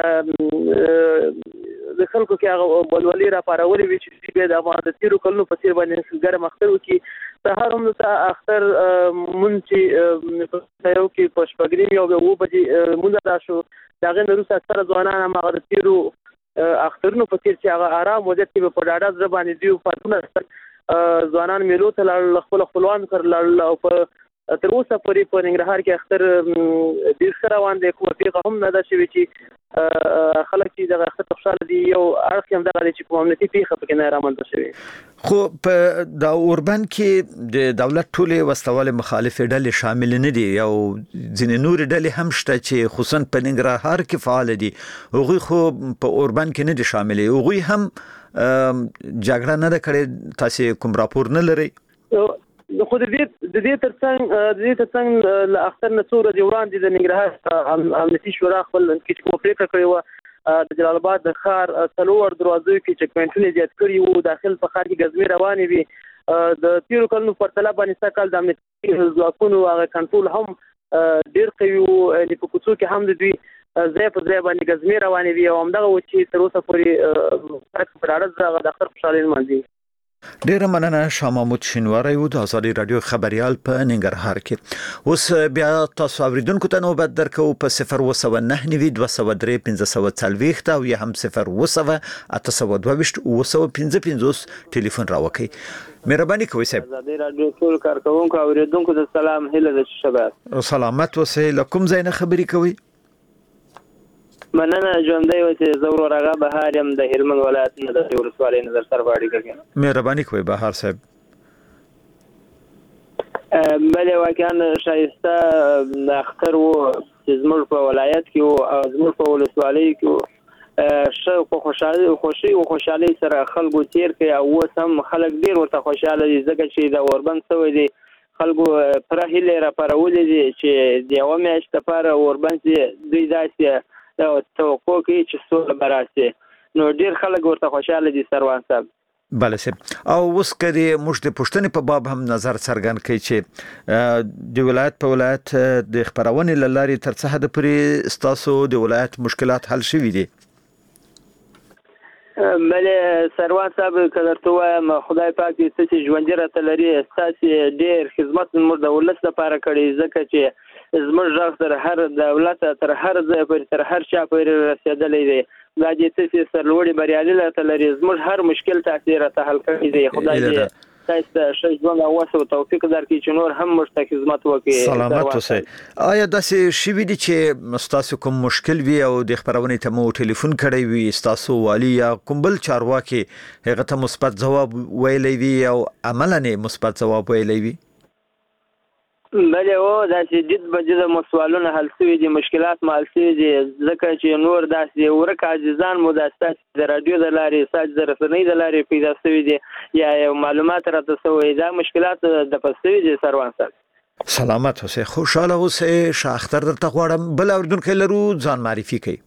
Speaker 18: د خلکو کې هغه ولولي را پارولې وي چې به د افغان د تیرو کلونو په څیر باندې ګرم اختر وکړي. سهار هم د اختر مونږ چې په یو کې په شپږ یو به و بجې مونږ دا شو د هغې نه وروسته اکثره ځوانان هم هغه د تیرو اخترونو په څیر چې هغه ارام وضعیت کې به په ډاډه زړه باندې دوی پاتونه ځوانان میلو ته لاړل خپل خپلوان سره لاړل او په تر اوسه پورې په ننګرهار کې اختر ډېر ښه روان دی. کومه پیښه هم نه ده شوې چې خلک چې دغه اختر خوشحاله دي. یو اړخ هم دغه دی چې کومه امنیتي پیښه پکې نه رامنځته شوې.
Speaker 3: خو په د اوربند کې د دولت ټولې وسلوالې مخالفې ډلې شامل نه دي او ځینې نورې ډلې هم شته چې خصوصا په ننګرهار کې فعال دي. هغوی خو په اوربند کې نه دي شاملې. هغوی هم جګړه نه ده کړې. تاسو کوم راپور نه لرئ؟
Speaker 18: خو د دې د دې ترڅنګ د دې ترڅنګ له اختر نه څو ورځې وړاندې د ننګرهار امنیتي شورا خپل کې کومه پریکړه کړې وه د جلال آباد د ښار څلور دروازو کې چک پوینټونه زیات کړي وو. داخل په ښار کې ګزمې روانې وي. د تیرو کلونو په پرتله باندې سږ کال د امنیتي ځواکونو هغه کنټرول هم ډېر قوي وو. یعنې په کوڅو کې هم د دوی ځای په ځای باندې ګزمې روانې وي او همدغه و چې تر اوسه پورې خلک په ډاډه زړه د اختر خوشحالي لمانځي.
Speaker 3: ډیره مننه. شاه محمود شینواری و د آزادي راډیو خبريال په ننګرهار کې. اوس بیا تاسو اوریدونکو ته نوبت درکو په صفر و سو نه نوي دوه سو درې پنځه سو څلوېښت او یا هم صفر و سو اته سو دوه ویشت او سو پنځه پنځوس ټلیفون راوکئ. مهرباني کوئ صاحب.
Speaker 20: آزادي راډیو ټول کارکونکو اوریدونکو ته سلام هیله ده چې شباب
Speaker 3: سلامت اوسئ. له کوم ځای نه خبرې کوئ؟
Speaker 20: مننه ژوندۍ اوسئ. زه ورور هغه بهار یم د هلمند ولایت نه د ولسوالۍ نظر سره په اړیکه کې.
Speaker 3: مهرباني کوئ بهار صاحب.
Speaker 20: بله واقعا شایسته اختر و چې زموږ په ولایت کې او زموږ په ولسوالۍ کې ښه په خوشحالي خوشي او خوشحالي سره خلکو تیر کوي او اوس هم خلک ډېر ورته خوشحاله دي ځکه چې د اوربند سوی دی خلکو پوره هیلې راپارولې دي چې د یوه میاشت لپاره اوربند دوی داسې توقع کوي چې سوله به راسي نو ډېر خلک ورته خوشحاله دي سروان صاحب.
Speaker 3: بله صاحب او اوس کدی موږ د پښتنې په باب هم نظر څرګند کړي چې د ولایت په ولایت د خبرونې لارې تر څه حد پورې ستاسو د ولایت مشکلات حل شوي دي؟
Speaker 20: بله سروان صاحب که درته ووایم خدای پاک دې څه چې ژوندي راته لري ستاسې ډېر خدمت زموږ د ولس لپاره کړی ځکه چې زموږ غږ تر هر دولت تر هر ځای پورې تر هر چا پورې رسېدلی دی دا دې څه چې سرلوړي بریالي راته لري زموږ هر مشکل تاسې راته حل کړی دی. خدای دې تاسو ته ښه ژوند او وس او توفیق درکړي چې نور هم موږ ته خدمت وکړي.
Speaker 3: سلامت اوسئ. آیا داسې شوي دي چې ستاسو کوم مشکل وي او د خبرونې ته مو ټلیفون کړی وي ستاسو والي یا کوم بل چارواکي هغه ته مثبت ځواب ویلی وي او عملاً مثبت ځواب ویلی وي؟
Speaker 20: بله او داسې جد به جد مو سوالونه حل شوي دي مشکلات مو حل شوي دي ځکه چې نور داسې ورک عاجزان مو د ستاسو د راډیو د لارې ستاسو د رسنۍ د لارې پیدا شوي دي یا یو معلومات راته شوي دا مشکلات د پس شوي دي سروان صاحب.
Speaker 3: سلامت اوسئ خوشحاله اوسئ. ښه اختر درته غواړم. بل اورېدونکی لرو ځان معرفي کړئ.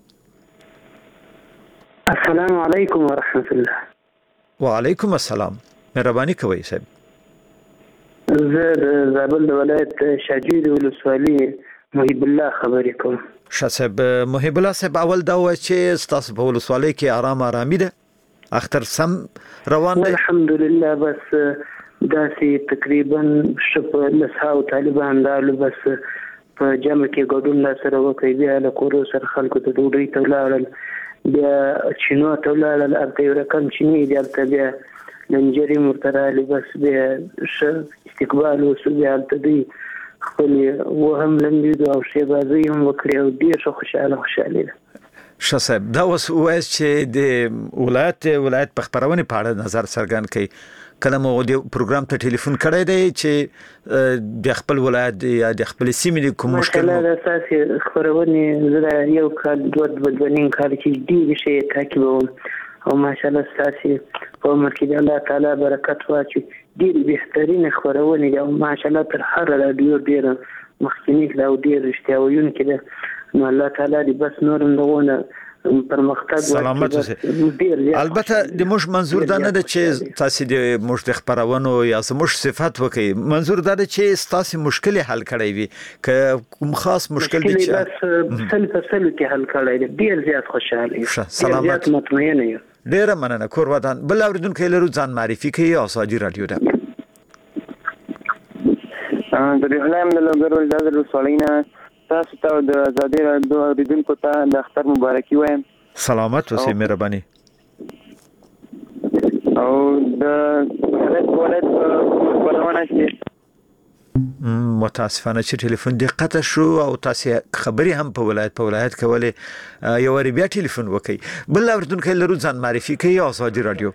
Speaker 21: السلام علیکم ورحمت الله.
Speaker 3: وعلیکم السلام. مهرباني کوئ صاحب.
Speaker 21: زه د زابل د ولایت شاجوی د ولسوالۍ محب الله خبرې کوم.
Speaker 3: ښه صاحب محب الله صاحب اول دا ووایه چې ستاسو په ولسوالۍ کې ارام ارامي ده اختر سم روان دی؟
Speaker 21: الحمدلله بس داسې تقریبا ښه لس هاو طالبان رالو بس په جمع کې ګډون راسره وکړي بیا له کورو سره خلکو ته ډوډۍ ته ولاړل بیا چینو ته ولاړل هلته یو رقم چینې دي هلته بیا لنجرې ورته رالي بس بیا ښه استقبال وشو بیا هلته دوی خپلې وهم لمبېدو او شیبازۍ هم وکړې او ډېر ښه خوشحاله خوشحالي ده.
Speaker 3: ښه صاحب دا اوس ووایاست چې د ولایت ولایت په خپرونې په اړه نظر څرګند کړئ کله مو د پروګرام ته ټلیفون کړی دی چې د خپل ولایت یا د خپلې سیمې د کوم مشکل
Speaker 21: ماشاءالله د ستاسې خپرونې زه یو کال دوه دوه نیم کال کې ډېرې ښې تعقیبوم او ماشاءالله ستاسې په عمر کې د الله تعالی برکت واچوي ډېرې بهترینې خپرونې دي او ماشاءالله تر هر راډیو ډېره مخکینۍ ده او ډېر رښتیا ویونکې ده نو الله تعالی دې بس نور هم دغونه پرمختګ
Speaker 3: سلامت اوسئ. البته د موږ منظور دا نه ده چې تاسو د موږ د خبرونو یا زموږ صفات وکړي منظور دا ده چې تاسو مشکل حل کړی وي که کوم خاص مشکل دي چې
Speaker 21: بس سل په سل کې حل کړی دی ډېر زیات خوشاله یم
Speaker 3: سلامت
Speaker 21: مطمئنه یم.
Speaker 3: ډېره مننه کور ودان. بل اورېدونکی لرو ځان معرفي کوي ازادي راډیو ده.
Speaker 22: د رحلم د لوګر ولایت د ولسوالینا تاسو ته د ازادي راډیو اوریدونکو ته د اختر مبارکي وایم.
Speaker 3: سلامت اوسئ مهرباني.
Speaker 22: او د ولایت ولایت خبرونه چې
Speaker 3: متاسفانه چې ټلیفون دې قطع شو او تاسو خبري هم په ولایت په ولایت کولې یو ور بیا ټلیفون وکړي. بل اوریدونکو لرو ځان معرفي کوي ازادي راډیو.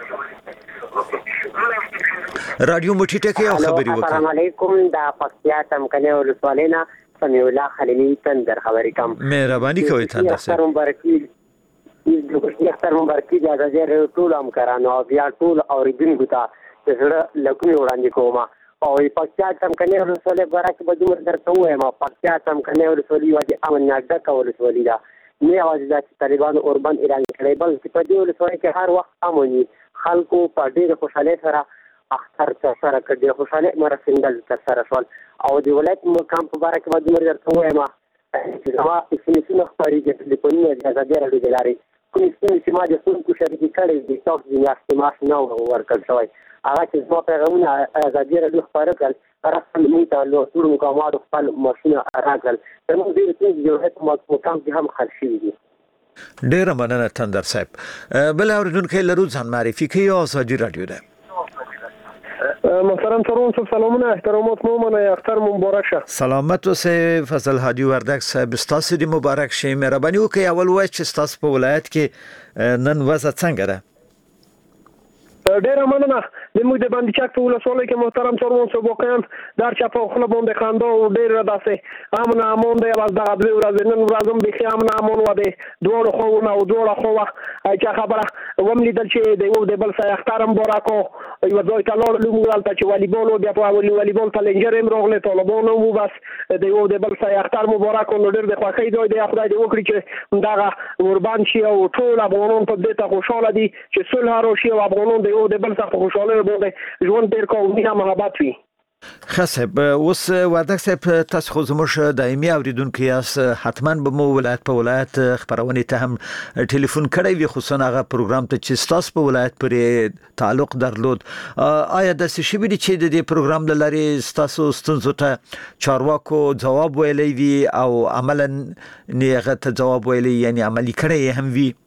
Speaker 3: رادیو مټیټه کې او خبري وکړي.
Speaker 23: السلام علیکم دا پکتیا څمکنه ولسوالینا سمي الله خلیلی تندر خبرې کوم.
Speaker 3: مهرباني کوئ تاسو.
Speaker 23: اختر مبارکي اختر مبارکي د ازادي راډیو ټول همکارانو او بیا ټول اوریدونکو ته زړه لکه وړاندې کوم او پکتیا څمکنه ولسوالی برکت به دومره درته وایم پکتیا څمکنه ولسوالی واجب امن ناګه ولسوالی دا نه یوازې د طالبانو اوربند اعلان کړی بلکې په دې ولسوالۍ کې هر وخت امن خلکو په ډېر خوشحالۍ سره اختر ترسره کړ ډېر خوشحالۍ مراسم ترسره شول او د ولایت مقام په باره کې به دومره درته ووایم چې زما اکسلسونه خپرېږي ټلیفونونه د ازادي راډیو د لارې کومې ستونزې چې ما د خلکو شریکې کړې د ټاکس د میاشتې معاش نه ورکړل شوی هغه چې زما پیغامونه ازادي راډیو خپاره کړل رسم موږ ته له ټولو مقاماتو خپل معاشونه راکړل زموږ ډېرې ستونزې د ولایت مقام کې هم حل شوي دي.
Speaker 3: ډېره مننه تندر صاحب. بل اورېدونکی لرو ځان معرفي کوي ازادي راډیو ده.
Speaker 4: محترم سروان صاحب سلامونه احترامات مو منه اختر مبارک شه.
Speaker 3: سلامت اوسه فضل هادي وردک صاحب ستاسو دی مبارک شه. مهرباني وکړئ اول وای چې ستاسو په ولایت کې نن وضع څنګه ده؟
Speaker 4: ډیره مننه. د موږ د باندې په ولسوالۍ کې محترم سروان صاحب وکړم در چا په خپل باندې خندا او ډیره داسې امن امون دی واز د غوډ ورځ نن ورځم به خې امن امون و دی دوه خو نه او دوه خو چې خبره وم لیدل چې د یو د بل سره اخترم براکو یو ځای ته لاړ لومړی ته چې والیبال بیا په والیبال چالنجر هم راغله طالبانو وو بس د یو د بل سره اختر مبارک او ډیر د خوښۍ دوی د خدای دې وکړي چې دغه قربان شي او ټول افغانان په دې ته خوشاله دي چې صلح راشي او افغانان د یو د بل سره خوشاله باندې ژوند ډیر قومي محبت وي.
Speaker 3: خصب اوس وردک صاحب تاسو خو زموږ دایمي اوریدونکو یاست، حتما به مو ولایت په ولایت خبرونه ته هم ټلیفون کړی وي، خصوصا هغه پروګرام ته چې تاسو په ولایت پورې تعلق درلود. آیا د څه شی ویل چې د دې پروګرام لاري تاسو ستونزو ته چارواکو جواب ویلی وي او عملاً نیغه ته جواب ویلی یعنی عملی کړی هم وي؟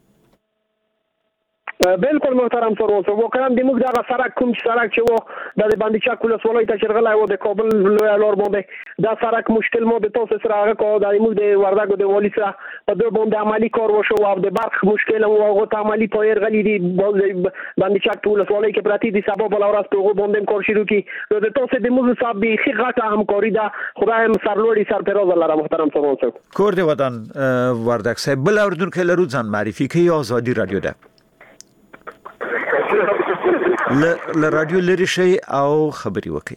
Speaker 4: بالکل محترم سروان صاحب واقعا د موږ دغه سړک کوم سړک چې و د باندې چا کول سوالای ته شرغلای و د کابل لوی لور باندې دا سړک مشکل مو د تاسو سره هغه کو د موږ د وردګو د والی سره په دوه باندې عملی کار وشو او د برق مشکل مو هغه ته عملی پایر غلی دی باندې چا کول سوالای کې پراتی دي سبب بل اورس په باندې کار شروع کی د تاسو د موږ صاحب به خغه همکاري ده خدای هم سرلوړي سرپراز الله محترم سروان صاحب.
Speaker 3: کور دی ودان وردګ صاحب بل اردن کې لرو ځان معرفي کوي آزادي رادیو ده ل رادیو لري شي او خبري وکي.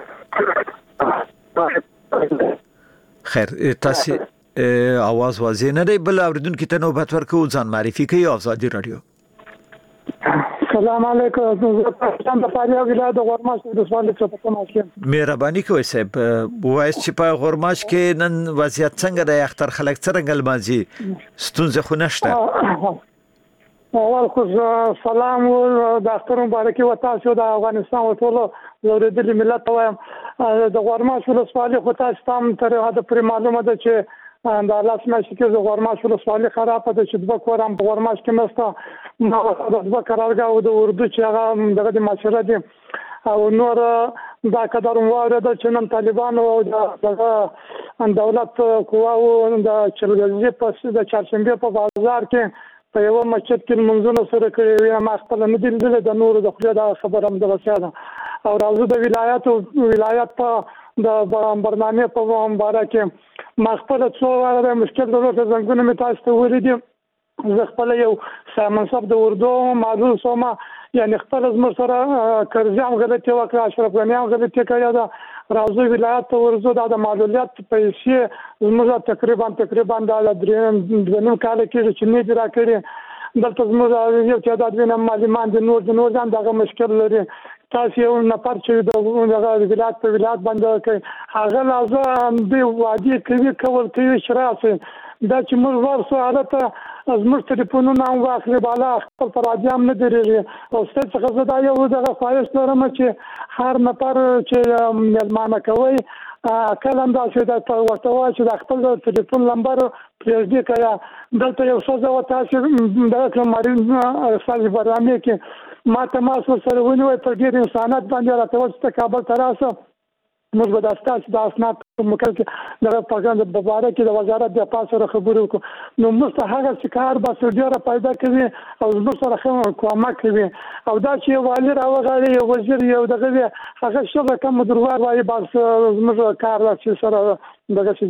Speaker 3: خیر تاسو اواز واضح نه دی بل اوریدونکو ته نوبت ورکو ځان معرفي کوي آزادي رادیو.
Speaker 1: السلام علیکم زه د فاریاب ولایت د غورماش د ولسوالۍ څخه کوم یم.
Speaker 3: مهرباني کوئ صاحب وایي چې په غورماش کې نن وضعیت څنګه دی؟ اختر خلک څنګه لمانځي؟ ستونزه خو نشته؟
Speaker 1: اول خو سلام د اختر مبارکي و تاسو د افغانستان او ټول اوریدلي ملت وایم. د غورماش ولسوالۍ خو تاسو تام تر هغه پر معلومه ده چې د لاس ماشي کې د غورماش ولسوالۍ خراب ده چې د کورم په غورماش کې مسته نو د دوه قرارګاه او د اردو چې هغه دغه د معاشره دي او نور دا قدر واره ده چې نن طالبان او د دولت قواو د چلګزي په د چارشنبه په بازار کې په یو مسجد کې منځونه سره کړی وي. ما خپل نه دي لیدل د نور د خپل دا خبره هم درسه ده او راځو د ولایت او ولایت په د برنامه په مبارک کې ما خپل څو واره مشکل درته څنګه مې تاسو ته ولیدم. زه خپل یو منصب د اردو معلوم سوما یعنی خپل زمر سره کرځم غلطي وکړه اشرف غنی هم غلطي کړی ده. راځو ولایت ته ورزو د معلولیت پیسې زموږ تقریبا تقریبا د دریم کال کې چې نه دی راکړي دلته زموږ یو تعداد وینم معلمان د نور د نور ځان دغه مشکل لري. تاسو یو نفر چې د ولایت په ولایت باندې کوي هغه لازم دی وادي کوي کول کوي شراسه دا چې موږ ورسو حالت زموږ ټلیفونونه هم واخلي بالا خپل پراجام نه درېږي او ستاسو څخه زه دا یو دغه خواهش لرم چې هر نفر چې مېلمانه کوي کله هم داسې د ورته وایي چې د خپل ټلیفون نمبر پرېږدي که دلته یو څه زه تاسو دغه کړم ستاسو برنامې کې ما تماس ورسره ونیوی په ډېر انسانیت باندې راته وویل چې کابل ته راسه موږ به د ستاسو د اسناد په مکل کې دغه پاګان په باره کې د وزارت د پاس سره خبرې وکړو نو موږ ته هغه چې کار بس ډېره پیدا کوي او موږ سره ښه کومک کوي او دا چې والي راوغاړي یو وزیر یو دغه هغه څه کوم دروار وایي بس موږ کار چې سره دغه څه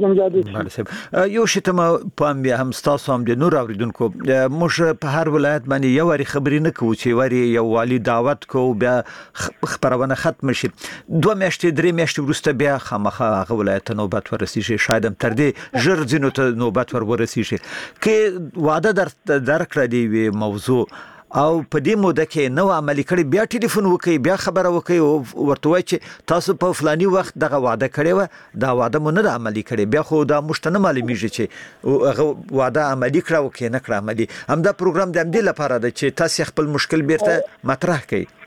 Speaker 1: جمجادي
Speaker 3: یو شی ته پام بیا هم تاسو هم د نور اوریدونکو موږ په هر ولایت باندې یو وری خبرې نه کوو چې وری یو والی دعوت کو بیا خبرونه ختم شي دوه میاشتې درې میاشتې وروسته بیا خامخا هغه ولایت نوبت ورسیږي شاید هم تر دې ژر ځینو ته نوبت ور ورسیږي کې واده در درکړه دی موضوع او په دې موده کې نو عملي کړي بیا ټلیفون وکي بیا خبره وکي او ورته وایي چې تاسو په فلاني وخت دغه وعده کړی و دا وعده مونږ نه عملي کړي بیا خو دا مشتنه معلومیږي چې هغه وعده عملي کړه او کې نه کړه عملي هم دا پروګرام د همدې لپاره دی چې تاسو خپل مشکل بیرته مطرح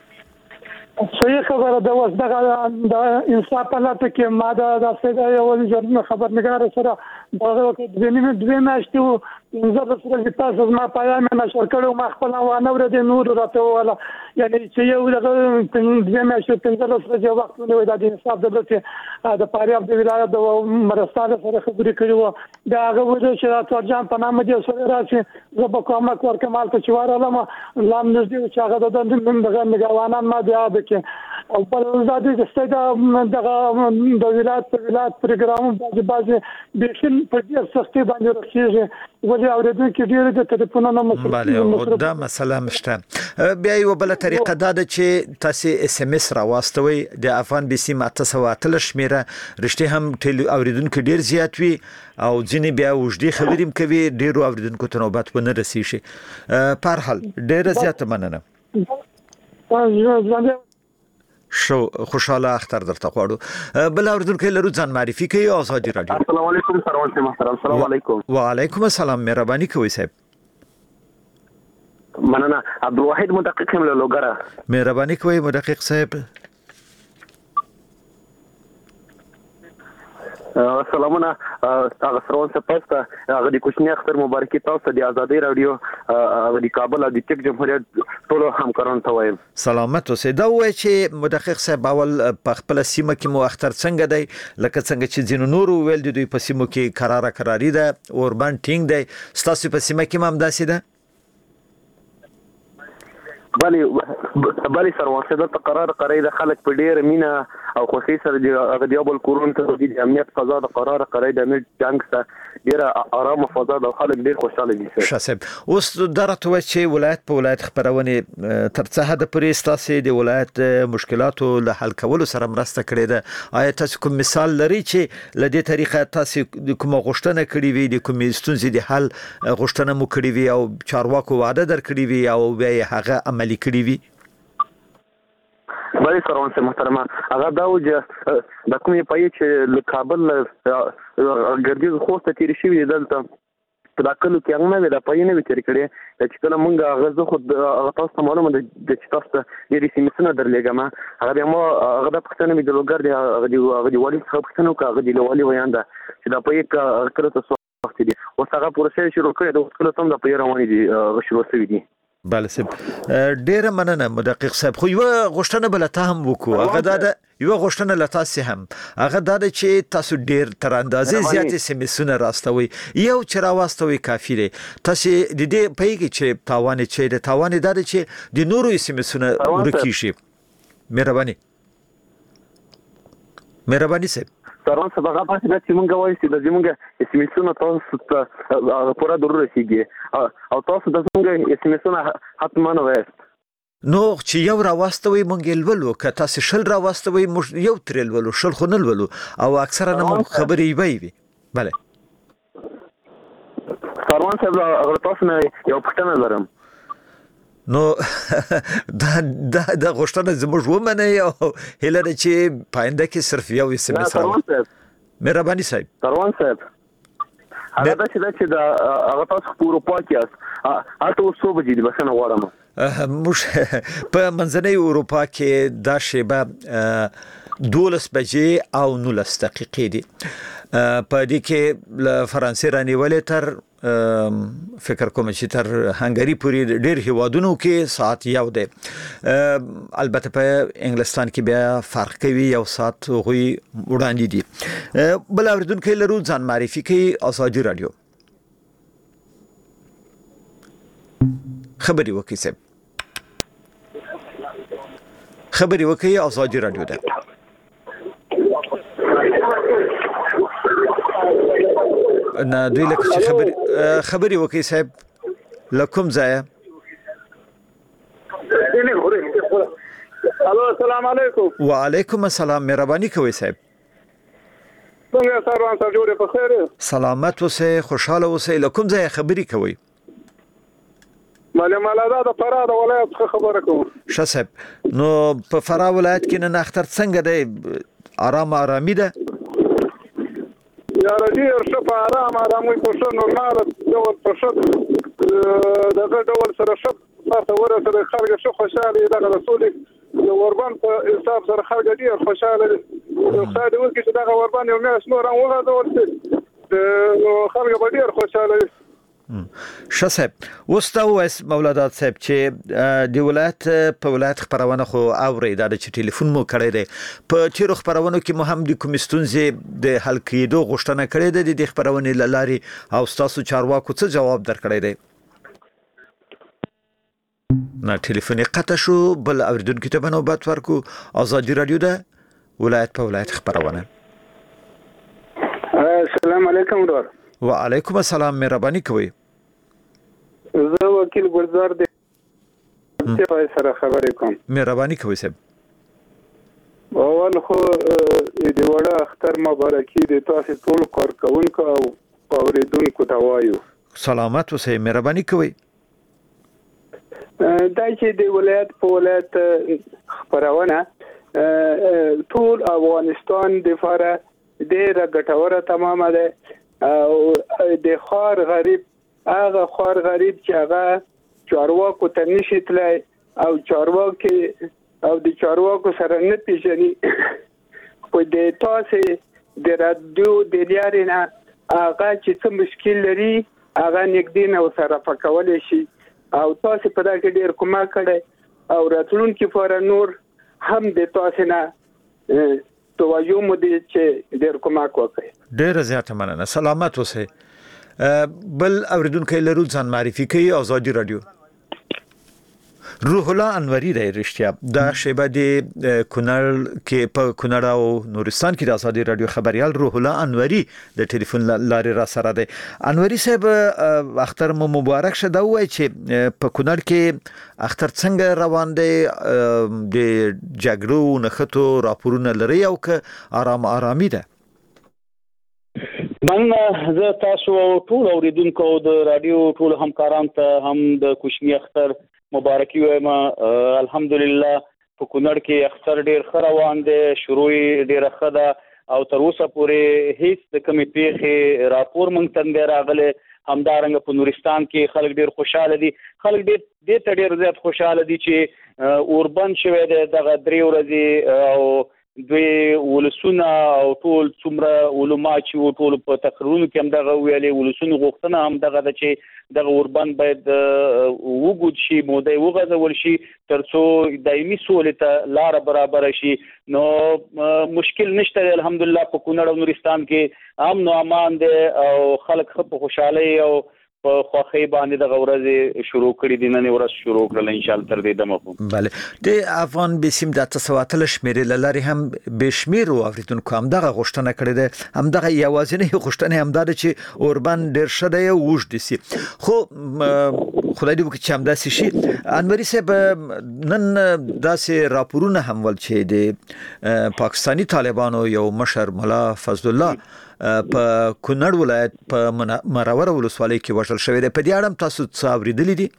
Speaker 3: کړئ.
Speaker 1: صحیح خبره ده اوس دغه د انصاف په لټه کې ما د داسې یو ژوندۍ خبرنګار سره دغه وخت د نیمه دوه میاشتې پنځه ورځې تاسو ما پیغام نشر کړو ما خپل وانه ورته نور راته ولا یعنی چې یو دغه دغه مې پنځه ورځې وخت ونیو د حساب دلته د پاریاب د ولایت د مرستاله سره خبرې کړو دا هغه وجه چې ترجمان په نامه دي سره راځي زه به کومه کور کمال ته چوار لم لام نږدې چې هغه د دغه نگوانان ما بیا د کې او په زادي د ستګه دغه د ولایت په ولایت پروګرام باندې باندې د شین په دې سختي باندې راځي ولې اوریدونکو ډیر د ټلیفونونو
Speaker 3: مسله دا مسله مشته بیا یو بل طریقه دا ده چې تاسو اس ام اس راوستوي د افغان بي سي ماته سواتل شمیره رښتیا هم ټل اوریدونکو ډیر زیات وي او ځینې بیا وجدي خبرې کوي ډیرو اوریدونکو ته نوبت ونه رسیږي په هر حال ډیر زیات مننه شو خوشاله اختر درته غواړو بل اوریدونکو لرو ځان معرفي کوي آزادي رادیو.
Speaker 2: السلام علیکم سروان صاحب محترم. السلام علیکم.
Speaker 3: وعلیکم السلام مهرباني کوي صاحب.
Speaker 2: مننه عبدالواحد مدقق هم له لوګره.
Speaker 3: مهرباني کوي مدقق صاحب.
Speaker 2: سلامونه هغه سروان صاحب تاسو هغه د کوچنی اختر مبارکي تاسو د آزادي رادیو هغه د کابل او د چک جمهوریت ټول همکارانو ته وایم.
Speaker 3: سلامت اوسئ. دا وایي چې مدقق صاحب اول په خپل سیمه کې مو اختر څنګه دی لکه څنګه چې ځینو نور ویل دي په سیمو کې قراره قراری ده اوربان ټینګ دی ستاسو په سیمه کې هم داسې ده؟
Speaker 2: بلی بلی سروان صاحب ته قرار قرای د خلک په ډیر مینا او خوشي سره د دیابل کورون ته د امنیت فضا د قرار قرای د امنیت جنگ سره ډیر آرام فضا د خلک ډیر خوشاله دي.
Speaker 3: شاسب اوس درته و چې ولایت په ولایت خبرونه تر څه حد پرې ستاسو د ولایت مشکلاتو له حل کولو سره مرسته کړې ده آیا تاسو کوم مثال لري چې له دې طریقه تاسو کوم غوښتنه کړې وي د کوم ستونزې د حل غوښتنه مو کړې وي او چارواکو وعده درکړې وي او بیا هغه عملي کړی وي؟
Speaker 2: بله سروان صاحب محترمه هغه دا و چې د کومې پای چې له کابل ګردیز خوسته تیری شوی دلته په داخلو کې هغه نه د پای نه وتر کړي چې کله مونږ هغه خود هغه تاسو معلومه ده چې تاسو د ریسیمسونه درلېګم هغه د مو هغه د پښتنه مې د لوګر دی هغه دی هغه دی والي څخه پښتنه او هغه دی والي ویاندا چې د پای کله تاسو وخت دي او هغه پروسه شروع کړي د کله تم د پای رواني دي شروع شوی دي.
Speaker 3: بله صاحب ډیره مننه مدقق صاحب خو یو غوښتنه بل ته هم وکړو هغه دا یو غوښتنه لته سه هم هغه دا چې تاسو ډیر تر اندازې زیات سیمسونه راستوي یو چې راوستوي کافی دی تاسو د دې پیګی چې تاوان چې د تاوان دا چې د نورو سیمسونه ورکی شي. مهرباني مهرباني صاحب
Speaker 2: سروان صاحب هغه پاتې نه چې مونږ وایو چې د زمونږ اسمسونه تاسو ته پوره ضرورت رسیږي او تاسو د زمونږ اسمسونه حتما نه وایست
Speaker 3: نو چې یو راوستوي مونږ لولو که تاسو شل راوستوي یو تر لولو شل خو نه لولو او اکثره نه خبرې وي. بله
Speaker 2: سروان صاحب هغه تاسو نه یو پښتنه لرم
Speaker 3: نو دا دا د غوښتنه زموږ ومنه یو هله چې پاینده کې صرف یو اسم مثال مهرباني صاحب.
Speaker 2: سروان صاحب هغه د چې د هغه تاسو په اروپا کې اس اته وسو بجې د بسنه غواړم
Speaker 3: مش په منځنۍ اروپا کې دا شیبه دولس بجې او نولس دقیقې دي په دې کې له فرانسې رانیولې تر فکر کوم چې تر هنګری پورې ډېر هیوادونو کې ساعت یو دی البته په انګلستان کې بیا فرق کوي یو ساعت غوي وړاندې دي. بل اوریدونکو لرو ځان معرفي کوي آزادي رادیو. خبري وکي صاحب خبري وکي آزادي رادیو ده. نه دوی لکه چې خبري خبري وکي صاحب لکم ځای.
Speaker 5: الو السلام علیکم.
Speaker 3: وعلیکم السلام مهرباني کوي صاحب.
Speaker 5: څنګه سروان صاحب جوړه په خیر؟
Speaker 3: سلامت اوسئ خوشاله اوسئ لکم ځای خبري کوي.
Speaker 5: مالې مالادا د فراه د ولایت څخه خبره کوم.
Speaker 3: ښه صاحب نو په فراه ولایت کې نن اختر څنګه دی آرام آرامي ده؟
Speaker 5: یا ډیر ښه په آرام آرامي په ښه نورمال ډول په ښه دغه ډول سره ښه تاسو ورته خلک ښه خوشاله دغه رسولي د اوربان په حساب سره خلک ډیر خوشاله دي. خدای دې وکړي چې دغه اوربان یو میاشت نور هم وغځول شي نو خلک به ډیر خوشاله وي.
Speaker 3: شاسب وستو اس مولادات صاحب چې د ولایت په ولایت خبرونه خو اوري دا چې ټلیفون مو کړی دی په تیر خبرونو کې مو هم د کومستونزې د حل کېدو غوښتنه کړې ده د خبرونه لاري او تاسو چارواکو څه جواب درکړی دی نه ټلیفون قطع شو بل اوریدونکو ته نوبت ورکو آزادي رادیو ده ولایت په ولایت خبرونه
Speaker 6: السلام علیکم ورور
Speaker 3: وعلیکم السلام مهرباني کوي
Speaker 6: زه وکیل ګلزار دی چې سره خبرې کوم
Speaker 3: مهرباني کوي صاحب
Speaker 6: اول خو د وړه اختر مبارکي د تاسو ټول کارکونکو او اوریدونکو ته وایو
Speaker 3: سلامت اوسئ مهرباني کوي
Speaker 6: دا چې د ولایت په ولایت خبرونه ټول افغانستان د فاره ډیره ګټوره تمامه ده او د خار غریب هغه خار غریب چې هغه چارواکو ته نشي تلای او چارواکي او د چارواکو سره نه پیژني په د تاسو د رادیو د لیارینه هغه چې څه مشکل لري هغه نګدین او سره پکول شي او تاسو په دا کې ډیر کومه کړي او راتلونکي فور نور هم د تاسو نه توجه مو دي چې ډیر کومه کوي
Speaker 3: ډیر زیاته مننه سلامت اوسئ بل اوریدونکو لرو ځان معرفي کوي آزادي رادیو روح الله انوری دی رښتیا دا شیبه د کونړ کې په کونړ او نورستان کې د آزادي رادیو خبريال روح الله انوری د ټلیفون لارې را سره دی انوری صاحب اختر مو مبارک شه دا وای چې په کونړ کې اختر څنګه روان دی د جګړو نخټو راپورونه لري او که آرام آرامي ده
Speaker 7: من زه تاسو ټول اوریدونکو د رادیو ټول همکاران ته هم د کوچنی اختر مبارکي وایم الحمدلله په کونړ کې اختر ډیر خروان دي شروع ډیر خدا او تر اوسه پورې هیڅ د کمی پیخي راپور مونږ ته راغله همدارنګ په نورستان کې خلک ډیر خوشاله دي خلک ډیر د ډیر زیات خوشاله دي چې اوربند شوی د دغه درې ورځې او دوی ولسونه او ټول څومره علماء چې ټول په تقریرونو کې هم دغه ویلي ولسونه غوښتنه هم دغه د چې دغه اوربند باید وګود شي موده وغځول شي ترڅو دایمي سولې ته لار برابر شي نو مشکل نشته الحمدلله په کونړ او نورستان کې امن او امان دي او خلک په خوشحالي او په خوخي باندې د غورځ شروع کړی دي نن ورځ شروع کړل ان شاء الله تر دې دمه
Speaker 3: bale د افغان بسیم د تسواتل شمیرې لاري هم بشمیر او اوریدونکو هم دغه غوښتنه کړې ده هم دغه یوازینی غوښتنه هم ده چې اوربان ډیر شده یو وښد سي خو خدای دې وکړي چې هم داسې شي انوري صاحب نن داسې راپورونه هم ول چې د پاکستانی طالبانو یو مشر مولا فضل الله په کونړ ولایت په مراور ولسوالۍ کې وژل شوی دی په دې اړه تاسو څه اوریدلې دي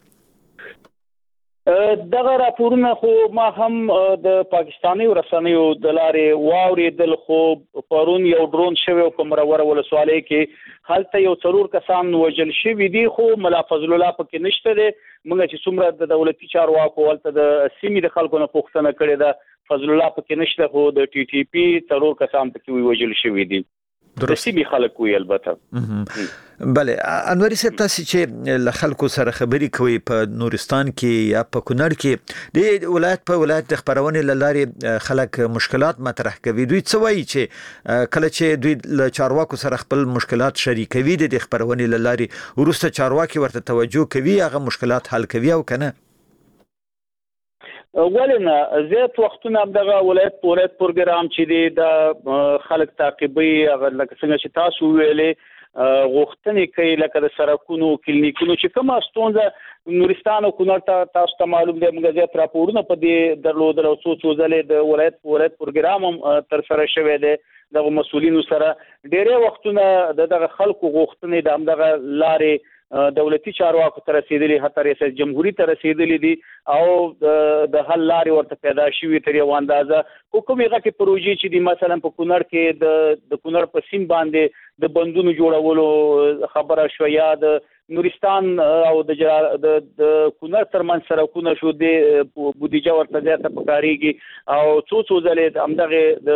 Speaker 7: دغه راپورونه خو ما هم د پاکستانی ورسنیو د لارې واوریدل خو پرون یو ډرون شوی په مراور ولسوالۍ کې هلته یو څلور کسان وژل شوی دي خو مولا فضل الله پکې نشته دی موږ چې څومره د دولتي چارواکو ولته د سیمې د خلکو نه پوښتنه کړې ده فضل الله پکې نشته خو د ټي ټي پی څلور کسان پکې وژل شوی دي درستی به خلک وی البته
Speaker 3: bale انوري صاحب تاسو چې له خلکو سره خبري کوي په نورستان کې یا په کونړ کې د ولایت په ولایت د خبرونه لاري خلک مشکلات مطرح کوي دوی څه وایي چې کله چې دوی له چارواکو سره خپل مشکلات شریکوي د خبرونه لاري ورسته چارواکي ورته توجه کوي هغه مشکلات حل کوي او کنه
Speaker 7: ولنه زیات وختونه دغه ولایت ولایت پروګرام چې دی د خلک تعقیبي هغه لکه څنګه چې تاسو ویلې غوښتنې کوي لکه د سرکونو کلینیکونو چې کومه ستونزه نورستان او کونړ ته تاسو ته معلوم دی موږ زیات راپورونه په دې درلودل او څو څو ځلې د ولایت ولایت پروګرام هم تر سره شوی دی دغه مسولینو سره ډېرې وختونه دغه خلکو غوښتنې د همدغه لارې دولتي چارواکو ته رسیدلي حتی ریاست جمهوریت ته رسیدلي دي او د حل لارې ورته پیدا شوي تر یو اندازه کوم یو کې پروژې چې دي مثلا په کونړ کې د د کونړ په سیم باندې د بندونو جوړولو خبره شو یا د نورستان او د د کونړ ترمن سرکونه شو د بودیجه ورته زیاته پکاريږي او څو څو ځلې همدغه د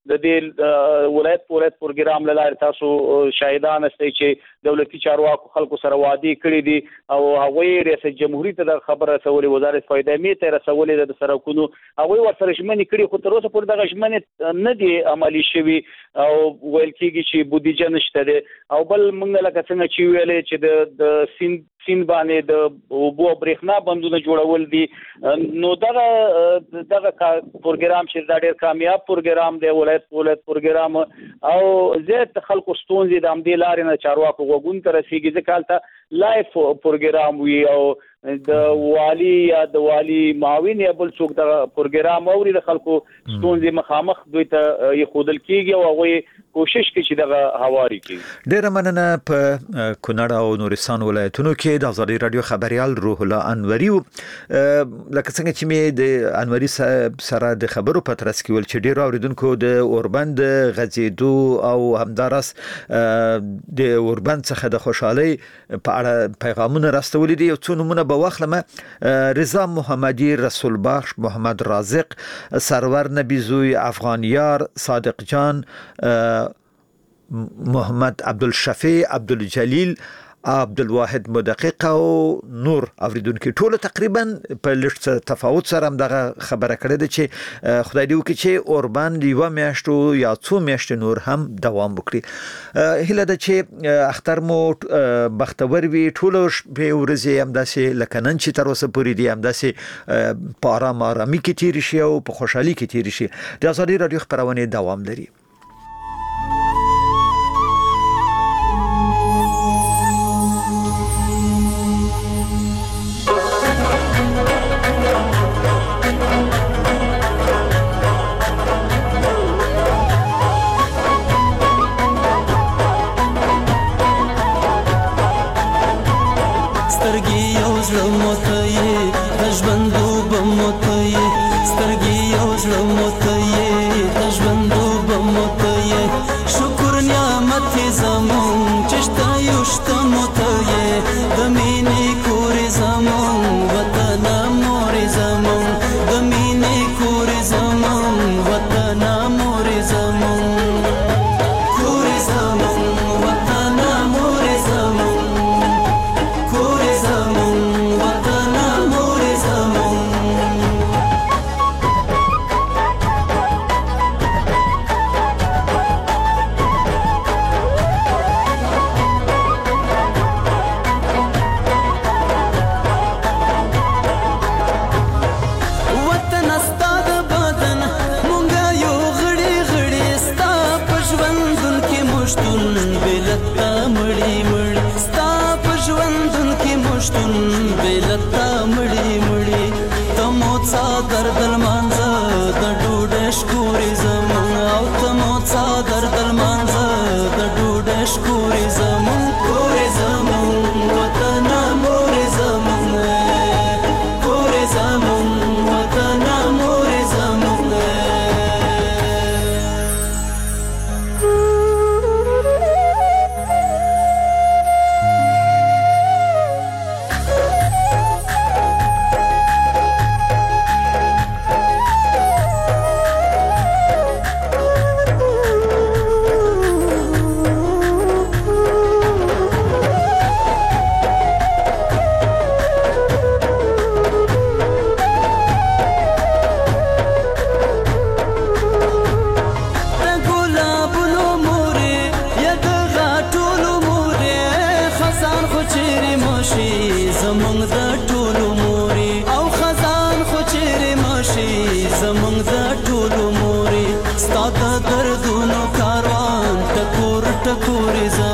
Speaker 7: د دې ولایت ولایت پروګرام لاره تاسو شاهدان استئ چې دولتي چارواکو خلکو سره وعده کړې دي او هغه ریاست جمهوریت ته خبر رسولې وزارت فایده می ته رسولې د سرکونو هغه ورسره شمنې کړي خو تر اوسه پورې دغه شمنې نه دي عملی شوي او ویل کېږي چې بودیجه نشته ده او بل موږ لکه څنګه چې ویلې چې د سین سین باندې د اوبو برېښنا بندونه جوړول دي نو دغه دغه پروګرام چې دا ډېر کامیاب پروګرام دی ولایت ولایت پروګرام او زیات خلکو ستونزې د همدې لارې نه چارواکو غوږون ته رسیږي ځکه هلته لایف پروګرام وي او د والی یا د والی معاون یا بل څوک د پروګرام اوري د خلکو ستونزې مخامخ دوی ته یې خودل کیږي او هغه کوشش کوي چې دغه هواري کړي.
Speaker 3: ډیره مننه. په کونړ او نورستان ولایتونو کې د ازادي رادیو خبريال روح الله انوري لکه څنګه چې مې د انوري سره د خبرو په ترڅ کې ول چې ډیر اوریدونکو د اوربند غزیدو او همدارس د اوربند څخه د خوشحالي په اړه پیغامونه راستولې دي. یو څو نمونه وخلمه رضا محمدی، رسول بخش، محمد رازق، سرور نبیزوی، افغانیار، صادق جان، محمد عبدالشفیع، عبدالجلیل، عبدالواحد مدقق او نور اوریدونکو ټول تقریبا په لږ تفاوت سره هم دغه خبره کړې ده چې خدای دې وکړي چې اوربند یو میاشتو یا څو میاشتې نور هم دوام وکړي. هله ده چې اختر مو بختور وي، ټول په ورځې هم داسې لکه نن چې تر اوسه پورې دي هم داسې په آرام آرامي کې تیر شي او په خوشحالي کې تیر شي. د ازادي رادیو خبرونه دوام لري.
Speaker 8: دردونو کاروان ټکور ټکور